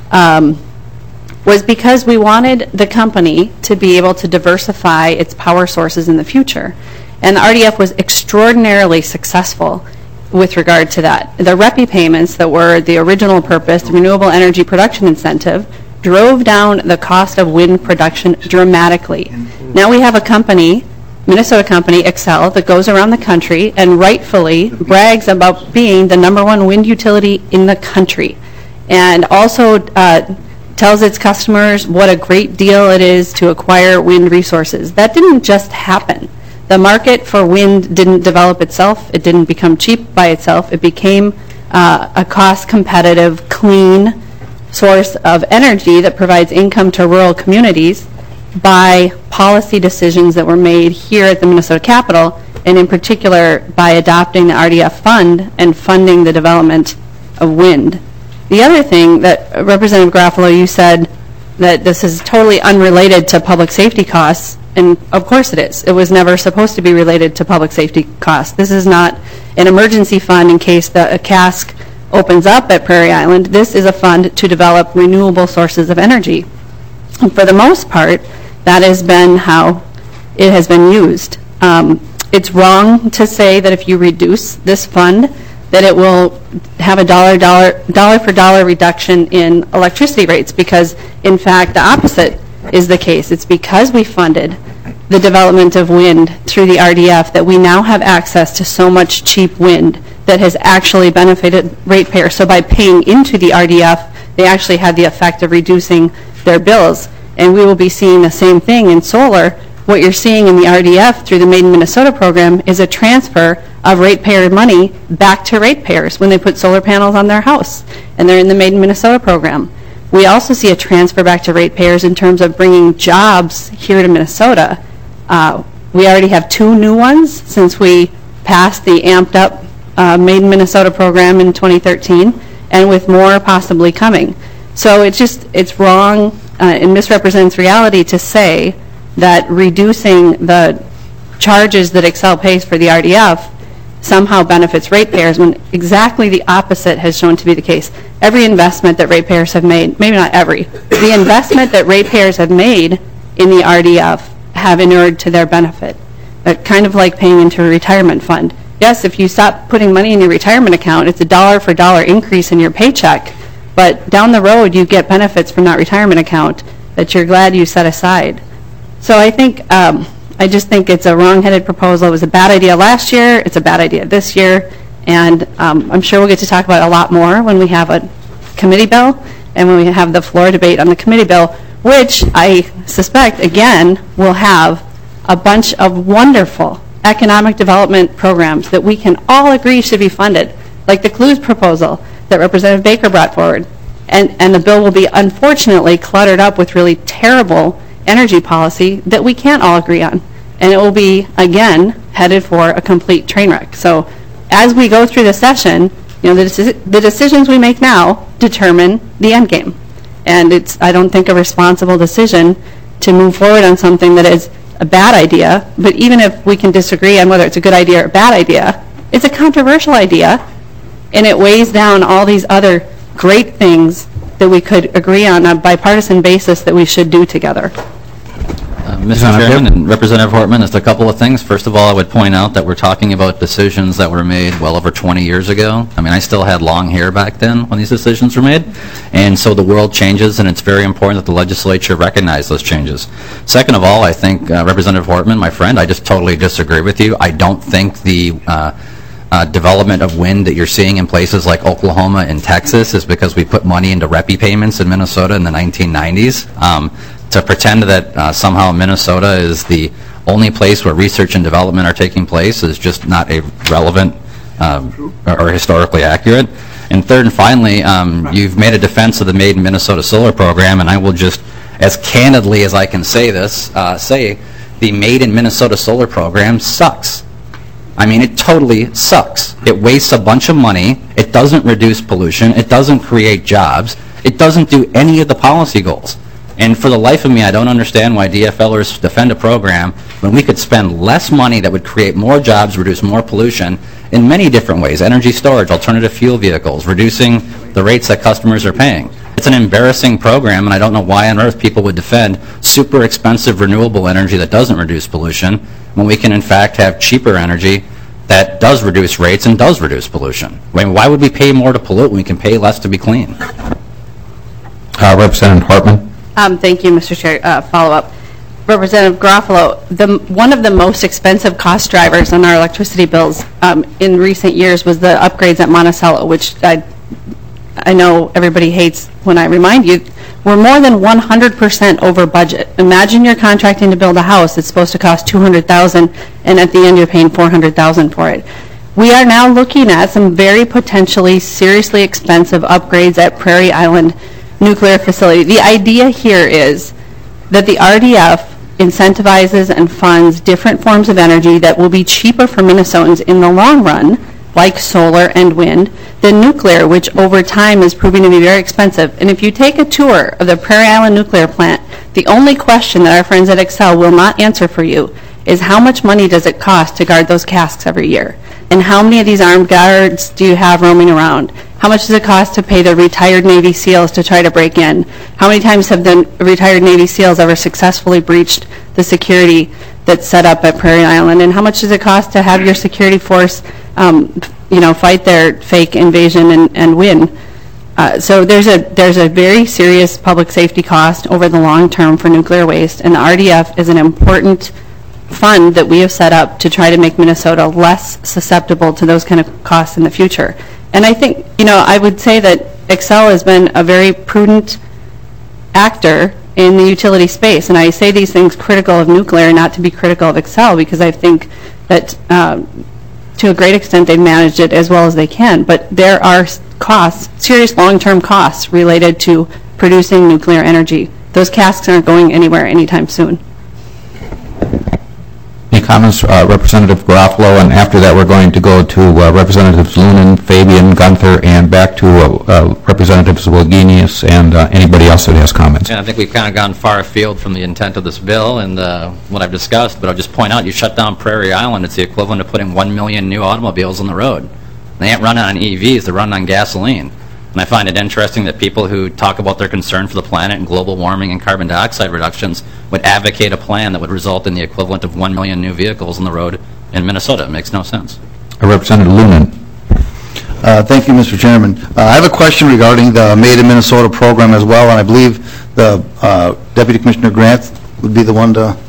um, was because we wanted the company to be able to diversify its power sources in the future. And the R D F was extraordinarily successful with regard to that. The R E P I payments that were the original purpose, the Renewable Energy Production Incentive, drove down the cost of wind production dramatically. Now we have a company, Minnesota company, Excel, that goes around the country and rightfully brags about being the number one wind utility in the country, and also uh, tells its customers what a great deal it is to acquire wind resources. That didn't just happen. The market for wind didn't develop itself. It didn't become cheap by itself. It became uh, a cost-competitive, clean source of energy that provides income to rural communities by policy decisions that were made here at the Minnesota Capitol, and in particular by adopting the R D F fund and funding the development of wind. The other thing that, uh, Representative Garofalo, you said that this is totally unrelated to public safety costs, and of course it is. It was never supposed to be related to public safety costs. This is not an emergency fund in case the a cask opens up at Prairie Island. This is a fund to develop renewable sources of energy. And for the most part, that has been how it has been used. Um, it's wrong to say that if you reduce this fund, that it will have a dollar, dollar, dollar for dollar reduction in electricity rates, because in fact the opposite is the case. It's because we funded the development of wind through the R D F that we now have access to so much cheap wind that has actually benefited ratepayers. So by paying into the R D F, they actually had the effect of reducing their bills. and we will be seeing the same thing in solar. What you're seeing in the R D F through the Made in Minnesota program is a transfer of ratepayer money back to ratepayers when they put solar panels on their house, and they're in the Made in Minnesota program. We also see a transfer back to ratepayers in terms of bringing jobs here to Minnesota. Uh, we already have two new ones since we passed the amped-up uh, Made in Minnesota program in twenty thirteen, and with more possibly coming. So it's just, it's wrong uh, and misrepresents reality to say that reducing the charges that Xcel pays for the R D F somehow benefits ratepayers, when exactly the opposite has shown to be the case. Every investment that ratepayers have made, maybe not every, the investment that ratepayers have made in the R D F have inured to their benefit. But kind of like paying into a retirement fund. Yes, if you stop putting money in your retirement account, it's a dollar for dollar increase in your paycheck, but down the road you get benefits from that retirement account that you're glad you set aside. So I think, um, I just think it's a wrong-headed proposal. It was a bad idea last year, it's a bad idea this year, and um, I'm sure we'll get to talk about it a lot more when we have a committee bill and when we have the floor debate on the committee bill, which I suspect, again, will have a bunch of wonderful economic development programs that we can all agree should be funded, like the Clues proposal that Representative Baker brought forward. And, and the bill will be unfortunately cluttered up with really terrible energy policy that we can't all agree on. And it will be, again, headed for a complete train wreck. So as we go through the session, you know, the, deci the decisions we make now determine the end game. And it's, I don't think, a responsible decision to move forward on something that is a bad idea. But even if we can disagree on whether it's a good idea or a bad idea, it's a controversial idea, and it weighs down all these other great things that we could agree on on a bipartisan basis that we should do together. Uh, Mister Chairman and Representative Hortman, just a couple of things. First of all, I would point out that we're talking about decisions that were made well over twenty years ago. I mean, I still had long hair back then when these decisions were made, and so the world changes, and it's very important that the legislature recognize those changes. Second of all, I think uh, Representative Hortman, my friend, I just totally disagree with you. I don't think the uh, Uh, development of wind that you're seeing in places like Oklahoma and Texas is because we put money into R E P I payments in Minnesota in the nineteen nineties. Um, to pretend that uh, somehow Minnesota is the only place where research and development are taking place is just not a relevant um, or, or historically accurate. And third and finally, um, you've made a defense of the Made in Minnesota solar program, and I will just, as candidly as I can say this, uh, say the Made in Minnesota solar program sucks. I mean, it totally sucks. It wastes a bunch of money. It doesn't reduce pollution. It doesn't create jobs. It doesn't do any of the policy goals. And for the life of me, I don't understand why D F Lers defend a program when we could spend less money that would create more jobs, reduce more pollution in many different ways. Energy storage, alternative fuel vehicles, reducing the rates that customers are paying. It's an embarrassing program, and I don't know why on earth people would defend super expensive renewable energy that doesn't reduce pollution when we can in fact have cheaper energy that does reduce rates and does reduce pollution. I mean, why would we pay more to pollute when we can pay less to be clean? Uh, Representative Hartman. Um, thank you, Mister Chair. Uh, follow-up. Representative Garofalo, the, one of the most expensive cost drivers on our electricity bills um, in recent years was the upgrades at Monticello, which I, I know everybody hates when I remind you, we're more than one hundred percent over budget. Imagine you're contracting to build a house that's supposed to cost two hundred thousand dollars, and at the end you're paying four hundred thousand dollars for it. We are now looking at some very potentially seriously expensive upgrades at Prairie Island Nuclear Facility. The idea here is that the R D F incentivizes and funds different forms of energy that will be cheaper for Minnesotans in the long run, like solar and wind, than nuclear, which over time is proving to be very expensive. And if you take a tour of the Prairie Island nuclear plant, the only question that our friends at Xcel will not answer for you is how much money does it cost to guard those casks every year? And how many of these armed guards do you have roaming around? How much does it cost to pay the retired Navy SEALs to try to break in? How many times have the retired Navy SEALs ever successfully breached the security that's set up at Prairie Island? And how much does it cost to have your security force um, you know, fight their fake invasion and, and win? Uh, so there's a, there's a very serious public safety cost over the long term for nuclear waste, and the R D F is an important fund that we have set up to try to make Minnesota less susceptible to those kind of costs in the future. And I think, you know, I would say that Xcel has been a very prudent actor in the utility space. And I say these things critical of nuclear, not to be critical of Xcel, because I think that um, to a great extent they've managed it as well as they can. But there are costs, serious long-term costs related to producing nuclear energy. Those casks aren't going anywhere anytime soon. Any comments, uh, Representative Garofalo, and after that we're going to go to uh, Representatives Lunan, Fabian, Gunther, and back to uh, uh, Representatives Wagenius and uh, anybody else that has comments. And I think we've kind of gone far afield from the intent of this bill and uh, what I've discussed, but I'll just point out, you shut down Prairie Island, it's the equivalent of putting one million new automobiles on the road. They ain't running on E Vs, they're running on gasoline. And I find it interesting that people who talk about their concern for the planet and global warming and carbon dioxide reductions would advocate a plan that would result in the equivalent of one million new vehicles on the road in Minnesota. It makes no sense. Uh, Representative Lunan. Uh, thank you, Mister Chairman. Uh, I have a question regarding the Made in Minnesota program as well, and I believe the uh, Deputy Commissioner Grant would be the one to...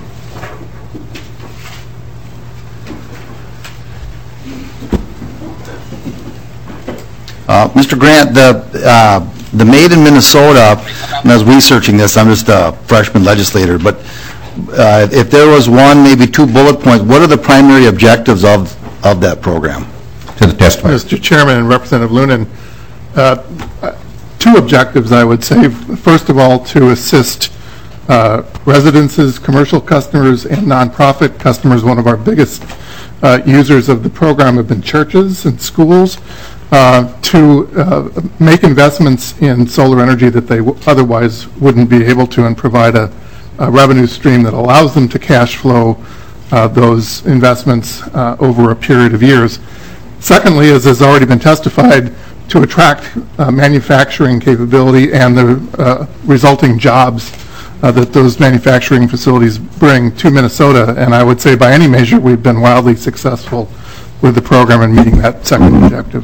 Uh, Mister Grant, the uh, the Made in Minnesota, when I was researching this, I'm just a freshman legislator, but uh, if there was one, maybe two bullet points, what are the primary objectives of, of that program? To the testimony. Mister Chairman and Representative Lunan, uh, two objectives, I would say. First of all, to assist uh, residences, commercial customers, and nonprofit customers. One of our biggest uh, users of the program have been churches and schools. Uh, to uh, make investments in solar energy that they w otherwise wouldn't be able to, and provide a, a revenue stream that allows them to cash flow uh, those investments uh, over a period of years. Secondly, as has already been testified, to attract uh, manufacturing capability and the uh, resulting jobs uh, that those manufacturing facilities bring to Minnesota. And I would say by any measure we've been wildly successful with the program in meeting that second objective.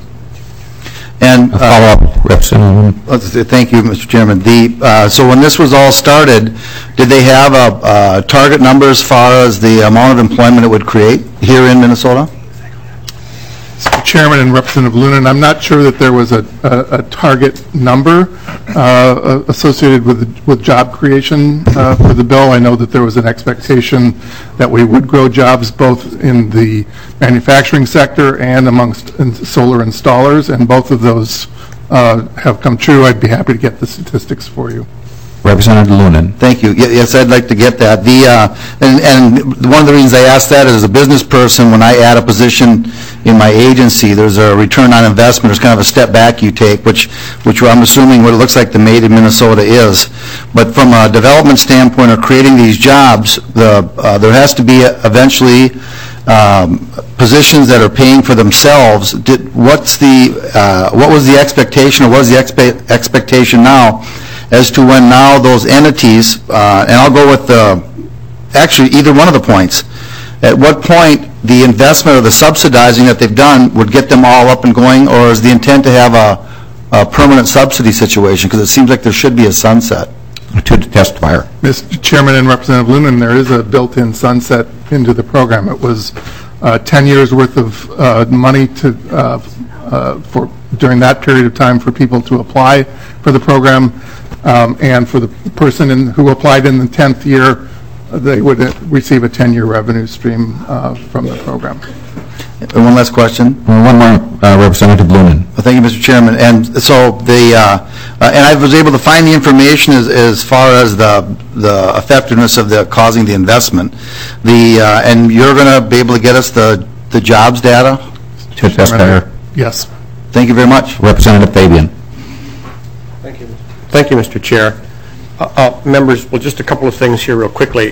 And uh, Representative, thank you, Mister Chairman. The uh, so when this was all started, did they have a, a target number as far as the amount of employment it would create here in Minnesota? Mister Chairman and Representative Lunan, I'm not sure that there was a, a, a target number uh, associated with with job creation uh, for the bill. I know that there was an expectation that we would grow jobs both in the manufacturing sector and amongst in solar installers, and both of those uh, have come true. I'd be happy to get the statistics for you. Representative Lunan. Thank you. Yes, I'd like to get that. The uh, and, and one of the reasons I asked that is, as a business person, when I add a position in my agency, there's a return on investment. There's kind of a step back you take, which, which I'm assuming what it looks like the Made in Minnesota is. But from a development standpoint of creating these jobs, the uh, there has to be eventually um, positions that are paying for themselves. Did, what's the uh, what was the expectation, or what is the expe expectation now, as to when now those entities, uh, and I'll go with the, actually either one of the points, at what point the investment or the subsidizing that they've done would get them all up and going, or is the intent to have a, a permanent subsidy situation? Because it seems like there should be a sunset. To the testifier. Mister Chairman and Representative Lunan, there is a built-in sunset into the program. It was uh, ten years worth of uh, money to uh, uh, for during that period of time for people to apply for the program. Um, and for the person in, who applied in the tenth year, uh, they would uh, receive a ten-year revenue stream uh, from the program. And one last question. One more, uh, Representative Lunan. Well, thank you, Mister Chairman. And so the, uh, uh, and I was able to find the information as, as far as the the effectiveness of the causing the investment. The uh, and you're going to be able to get us the the jobs data. To the testifier. Yes. Thank you very much, Representative Fabian. Thank you. Thank you, Mister Chair. Uh, uh, members, well, just a couple of things here real quickly.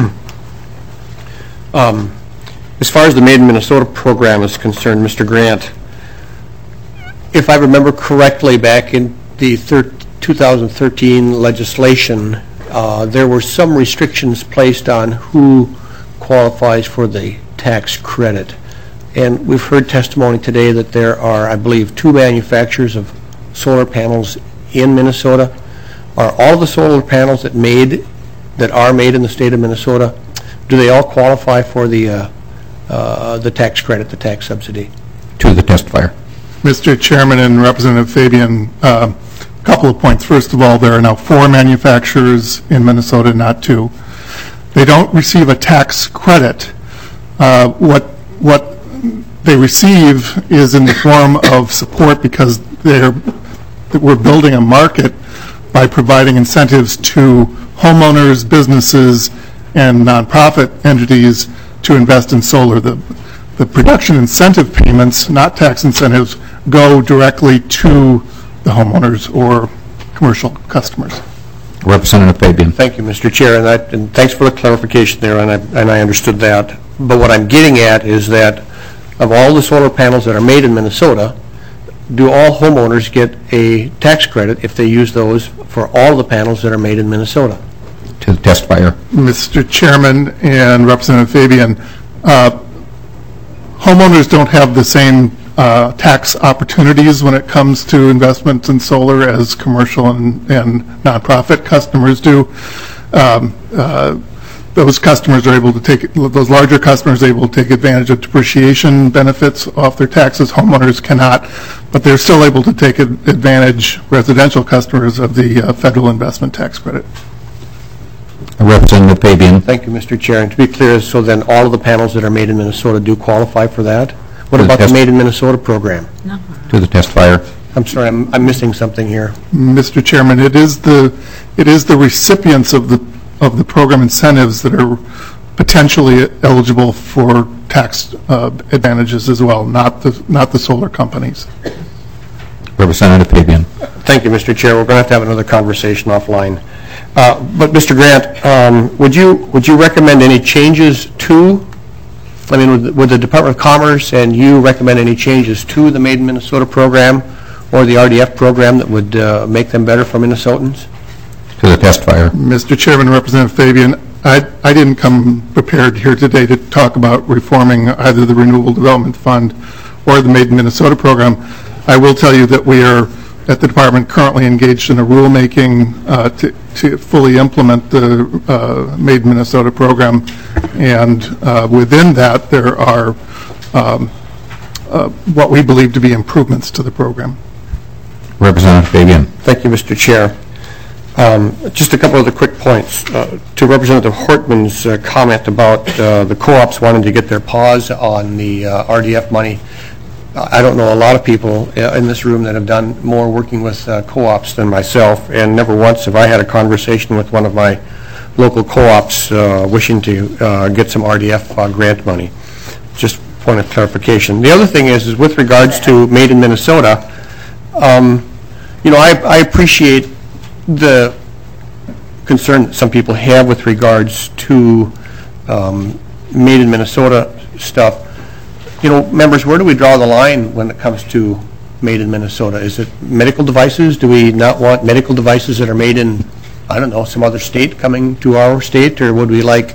um, as far as the Made in Minnesota program is concerned, Mister Grant, if I remember correctly, back in the two thousand thirteen legislation, uh, there were some restrictions placed on who qualifies for the tax credit. And we've heard testimony today that there are, I believe, two manufacturers of solar panels in Minnesota. Are all the solar panels that made that are made in the state of Minnesota, do they all qualify for the uh, uh, the tax credit, the tax subsidy? To the testifier. Mister Chairman and Representative Fabian, uh, couple of points. First of all, there are now four manufacturers in Minnesota, not two. They don't receive a tax credit. Uh, what what they receive is in the form of support because they're we're building a market by providing incentives to homeowners, businesses, and nonprofit entities to invest in solar. The the production incentive payments, not tax incentives, go directly to the homeowners or commercial customers. Representative Fabian. Thank you, Mister Chair, and, I, and thanks for the clarification there, and I, and I understood that. But what I'm getting at is that of all the solar panels that are made in Minnesota, do all homeowners get a tax credit if they use those for all the panels that are made in Minnesota? To the testifier. Mister Chairman and Representative Fabian, uh, homeowners don't have the same uh, tax opportunities when it comes to investments in solar as commercial and, and nonprofit customers do. Um, uh, those customers are able to take, those larger customers are able to take advantage of depreciation benefits off their taxes. Homeowners cannot, but they're still able to take advantage, residential customers, of the uh, federal investment tax credit. Representative Fabian. Thank you, Mister Chair. And to be clear, so then all of the panels that are made in Minnesota do qualify for that? What To the about the test- Made in Minnesota program? To the testifier. I'm sorry, I'm, I'm missing something here. Mister Chairman, it is the it is the recipients of the of the program incentives that are potentially eligible for tax uh, advantages as well, not the not the solar companies. Representative Fabian. Thank you, Mister Chair. We're going to have to have another conversation offline. Uh, but, Mister Grant, um, would you would you recommend any changes to? I mean, would, would the Department of Commerce and you recommend any changes to the Made in Minnesota program or the R D F program that would uh, make them better for Minnesotans? To the testifier. Mister Chairman, Representative Fabian, I, I didn't come prepared here today to talk about reforming either the Renewable Development Fund or the Made in Minnesota program. I will tell you that we are at the department currently engaged in a rulemaking uh, to, to fully implement the uh, Made in Minnesota program, and uh, within that there are um, uh, what we believe to be improvements to the program. Representative Fabian. Thank you, Mister Chair. Um, just a couple of the quick points. Uh, to Representative Hortman's uh, comment about uh, the co-ops wanting to get their paws on the uh, R D F money, I don't know a lot of people in this room that have done more working with uh, co-ops than myself, and never once have I had a conversation with one of my local co-ops uh, wishing to uh, get some R D F uh, grant money. Just point of clarification. The other thing is, is with regards to Made in Minnesota, um, you know, I, I appreciate the concern that some people have with regards to um, Made in Minnesota stuff. You know, members, where do we draw the line when it comes to Made in Minnesota? Is it medical devices? Do we not want medical devices that are made in, I don't know, some other state coming to our state? Or would we like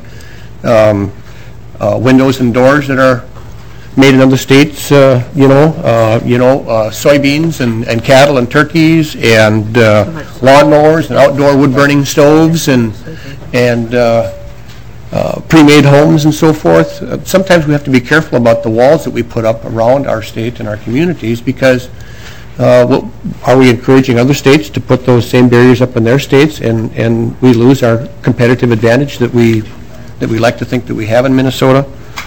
um, uh, windows and doors that are made in other states, uh, you know, uh, you know, uh, soybeans and, and cattle and turkeys and uh, lawnmowers and outdoor wood-burning stoves and, and uh, Uh, pre-made homes and so forth. Uh, sometimes we have to be careful about the walls that we put up around our state and our communities, because uh, what, are we encouraging other states to put those same barriers up in their states, and, and we lose our competitive advantage that we that we like to think that we have in Minnesota?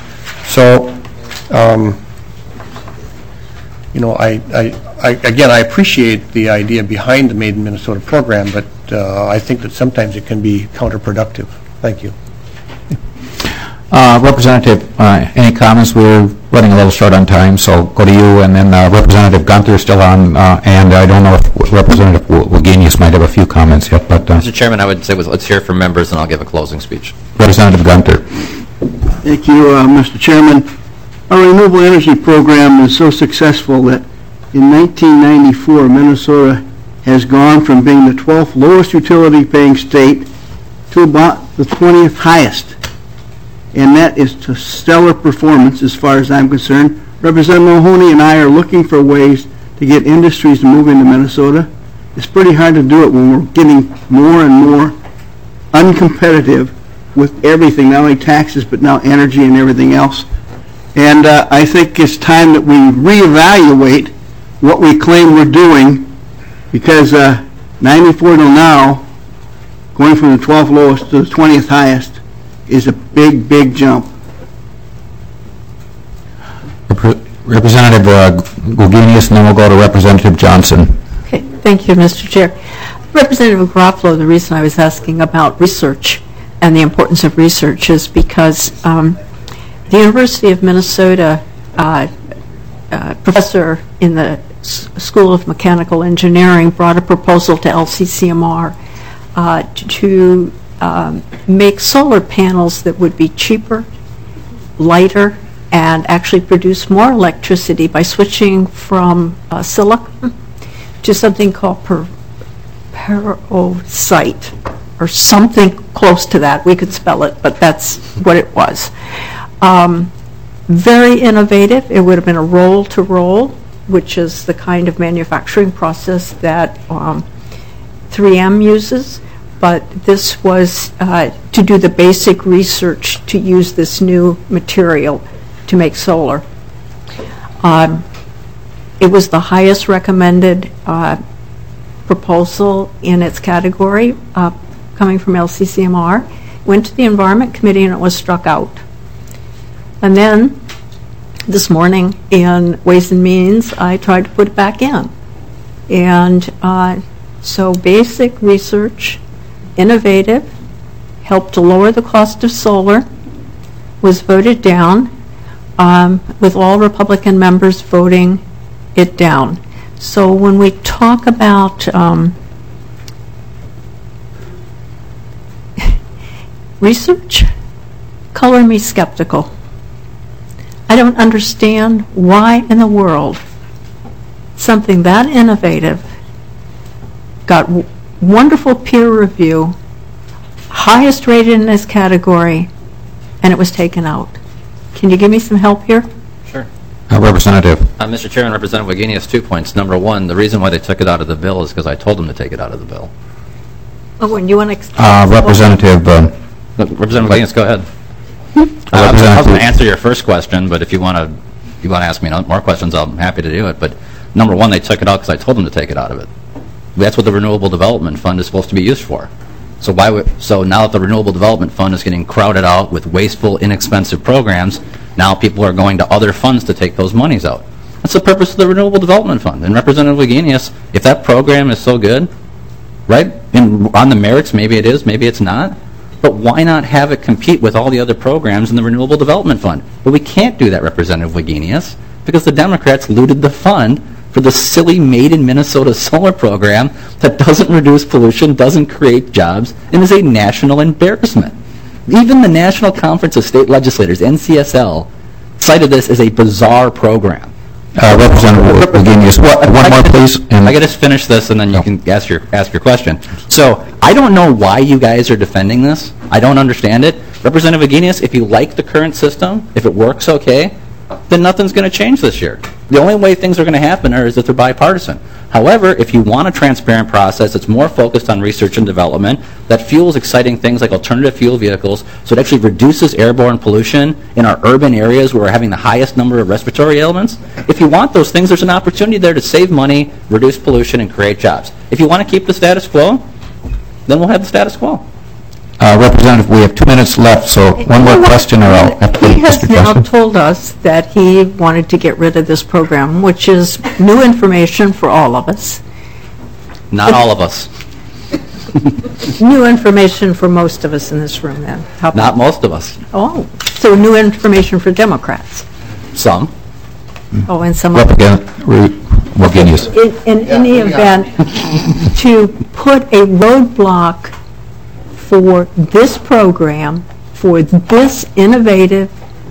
So, um, you know, I, I, I again, I appreciate the idea behind the Made in Minnesota program, but uh, I think that sometimes it can be counterproductive. Thank you. Uh, Representative, uh, any comments? We're running a little short on time, so go to you, and then uh, Representative Gunther is still on, uh, and I don't know if Representative Wagenius might have a few comments yet, but... Uh, Mister Chairman, I would say let's hear from members, and I'll give a closing speech. Representative Gunther. Thank you, uh, Mister Chairman. Our renewable energy program is so successful that in nineteen ninety-four, Minnesota has gone from being the twelfth lowest utility paying state to about the twentieth highest. And that is a stellar performance as far as I'm concerned. Representative Mahoney and I are looking for ways to get industries to move into Minnesota. It's pretty hard to do it when we're getting more and more uncompetitive with everything, not only taxes, but now energy and everything else. And uh, I think it's time that we reevaluate what we claim we're doing, because uh, ninety-four till now, going from the twelfth lowest to the twentieth highest, is a big, big jump. Representative uh, Wagenius, and then we'll go to Representative Johnson. Okay, thank you, Mister Chair. Representative Garofalo, the reason I was asking about research and the importance of research is because um, the University of Minnesota uh, uh, professor in the S School of Mechanical Engineering brought a proposal to L C C M R uh, to um, make solar panels that would be cheaper, lighter, and actually produce more electricity by switching from uh, silicon to something called per perovskite, or something close to that. We could spell it, but that's what it was. Um, very innovative. It would have been a roll-to-roll, which is the kind of manufacturing process that um, three M uses, but this was uh, to do the basic research to use this new material to make solar. Um, it was the highest recommended uh, proposal in its category, uh, coming from L C C M R. Went to the Environment Committee and it was struck out. And then this morning in Ways and Means, I tried to put it back in. And uh, so basic research, innovative, helped to lower the cost of solar, was voted down, um, with all Republican members voting it down. So when we talk about um, research, color me skeptical. I don't understand why in the world something that innovative got w wonderful peer review, highest rated in this category, and it was taken out. Can you give me some help here? Sure. Uh, Representative. Uh, Mister Chairman, Representative Wagenius, two points. Number one, the reason why they took it out of the bill is because I told them to take it out of the bill. Oh, and you want to... Uh, Representative... Uh, Representative Wagenius, go ahead. Uh, I was, I was going to answer your first question, but if you want to you want to ask me more questions, I'm happy to do it. But number one, they took it out because I told them to take it out of it. That's what the Renewable Development Fund is supposed to be used for. So why would, so now that the Renewable Development Fund is getting crowded out with wasteful, inexpensive programs, now people are going to other funds to take those monies out. That's the purpose of the Renewable Development Fund. And Representative Wagenius, if that program is so good, right, and on the merits, maybe it is, maybe it's not, but why not have it compete with all the other programs in the Renewable Development Fund? But we can't do that, Representative Wagenius, because the Democrats looted the fund for the silly Made in Minnesota solar program that doesn't reduce pollution, doesn't create jobs, and is a national embarrassment. Even the National Conference of State Legislators, N C S L, cited this as a bizarre program. Uh, Representative Wagenius, one more, please. And I got to finish this, and then you can ask your ask your question. So I don't know why you guys are defending this. I don't understand it. Representative Wagenius, if you like the current system, if it works okay, then nothing's going to change this year. The only way things are going to happen are is if they're bipartisan. However, if you want a transparent process that's more focused on research and development, that fuels exciting things like alternative fuel vehicles, so it actually reduces airborne pollution in our urban areas where we're having the highest number of respiratory ailments, if you want those things, there's an opportunity there to save money, reduce pollution, and create jobs. If you want to keep the status quo, then we'll have the status quo. Uh, Representative, we have two minutes left, so one more question or I'll have to He has Mister now Justin. told us that he wanted to get rid of this program, which is new information for all of us. Not all of us. New information for most of us in this room, then. How Not most of us. Oh, so new information for Democrats. Some. Oh, and some... Wagenius. In, in any event, to put a roadblock for this program, for this innovative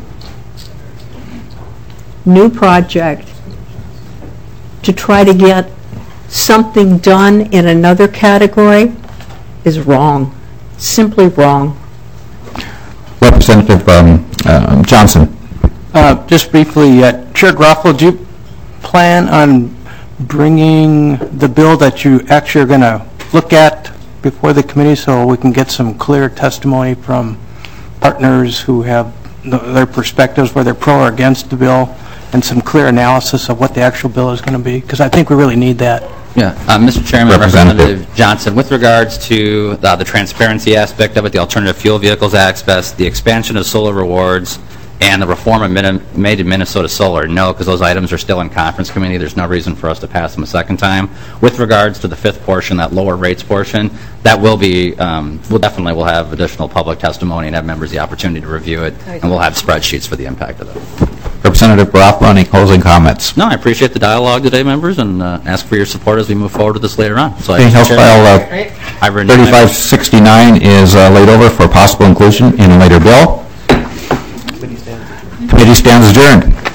new project, to try to get something done in another category is wrong, simply wrong. Representative um, uh, Johnson. Uh, Just briefly, uh, Chair Garofalo, do you plan on bringing the bill that you actually are going to look at before the committee so we can get some clear testimony from partners who have the, their perspectives, whether pro or against the bill, and some clear analysis of what the actual bill is going to be? Because I think we really need that. Yeah, uh, Mister Chairman, Representative. Representative Johnson, with regards to uh, the transparency aspect of it, the alternative fuel vehicles aspect, the expansion of solar rewards, and the reform of Min- Made in Minnesota Solar, no, because those items are still in conference committee. There's no reason for us to pass them a second time. With regards to the fifth portion, that lower rates portion, that will be, um, we'll definitely will have additional public testimony and have members the opportunity to review it, and we'll have spreadsheets for the impact of it. Representative Barafa, any closing comments? No, I appreciate the dialogue today, members, and uh, ask for your support as we move forward with this later on. So, Okay, House Chair- File uh, I've written down my- thirty-five sixty-nine is uh, laid over for possible inclusion in a later bill. Committee stands adjourned.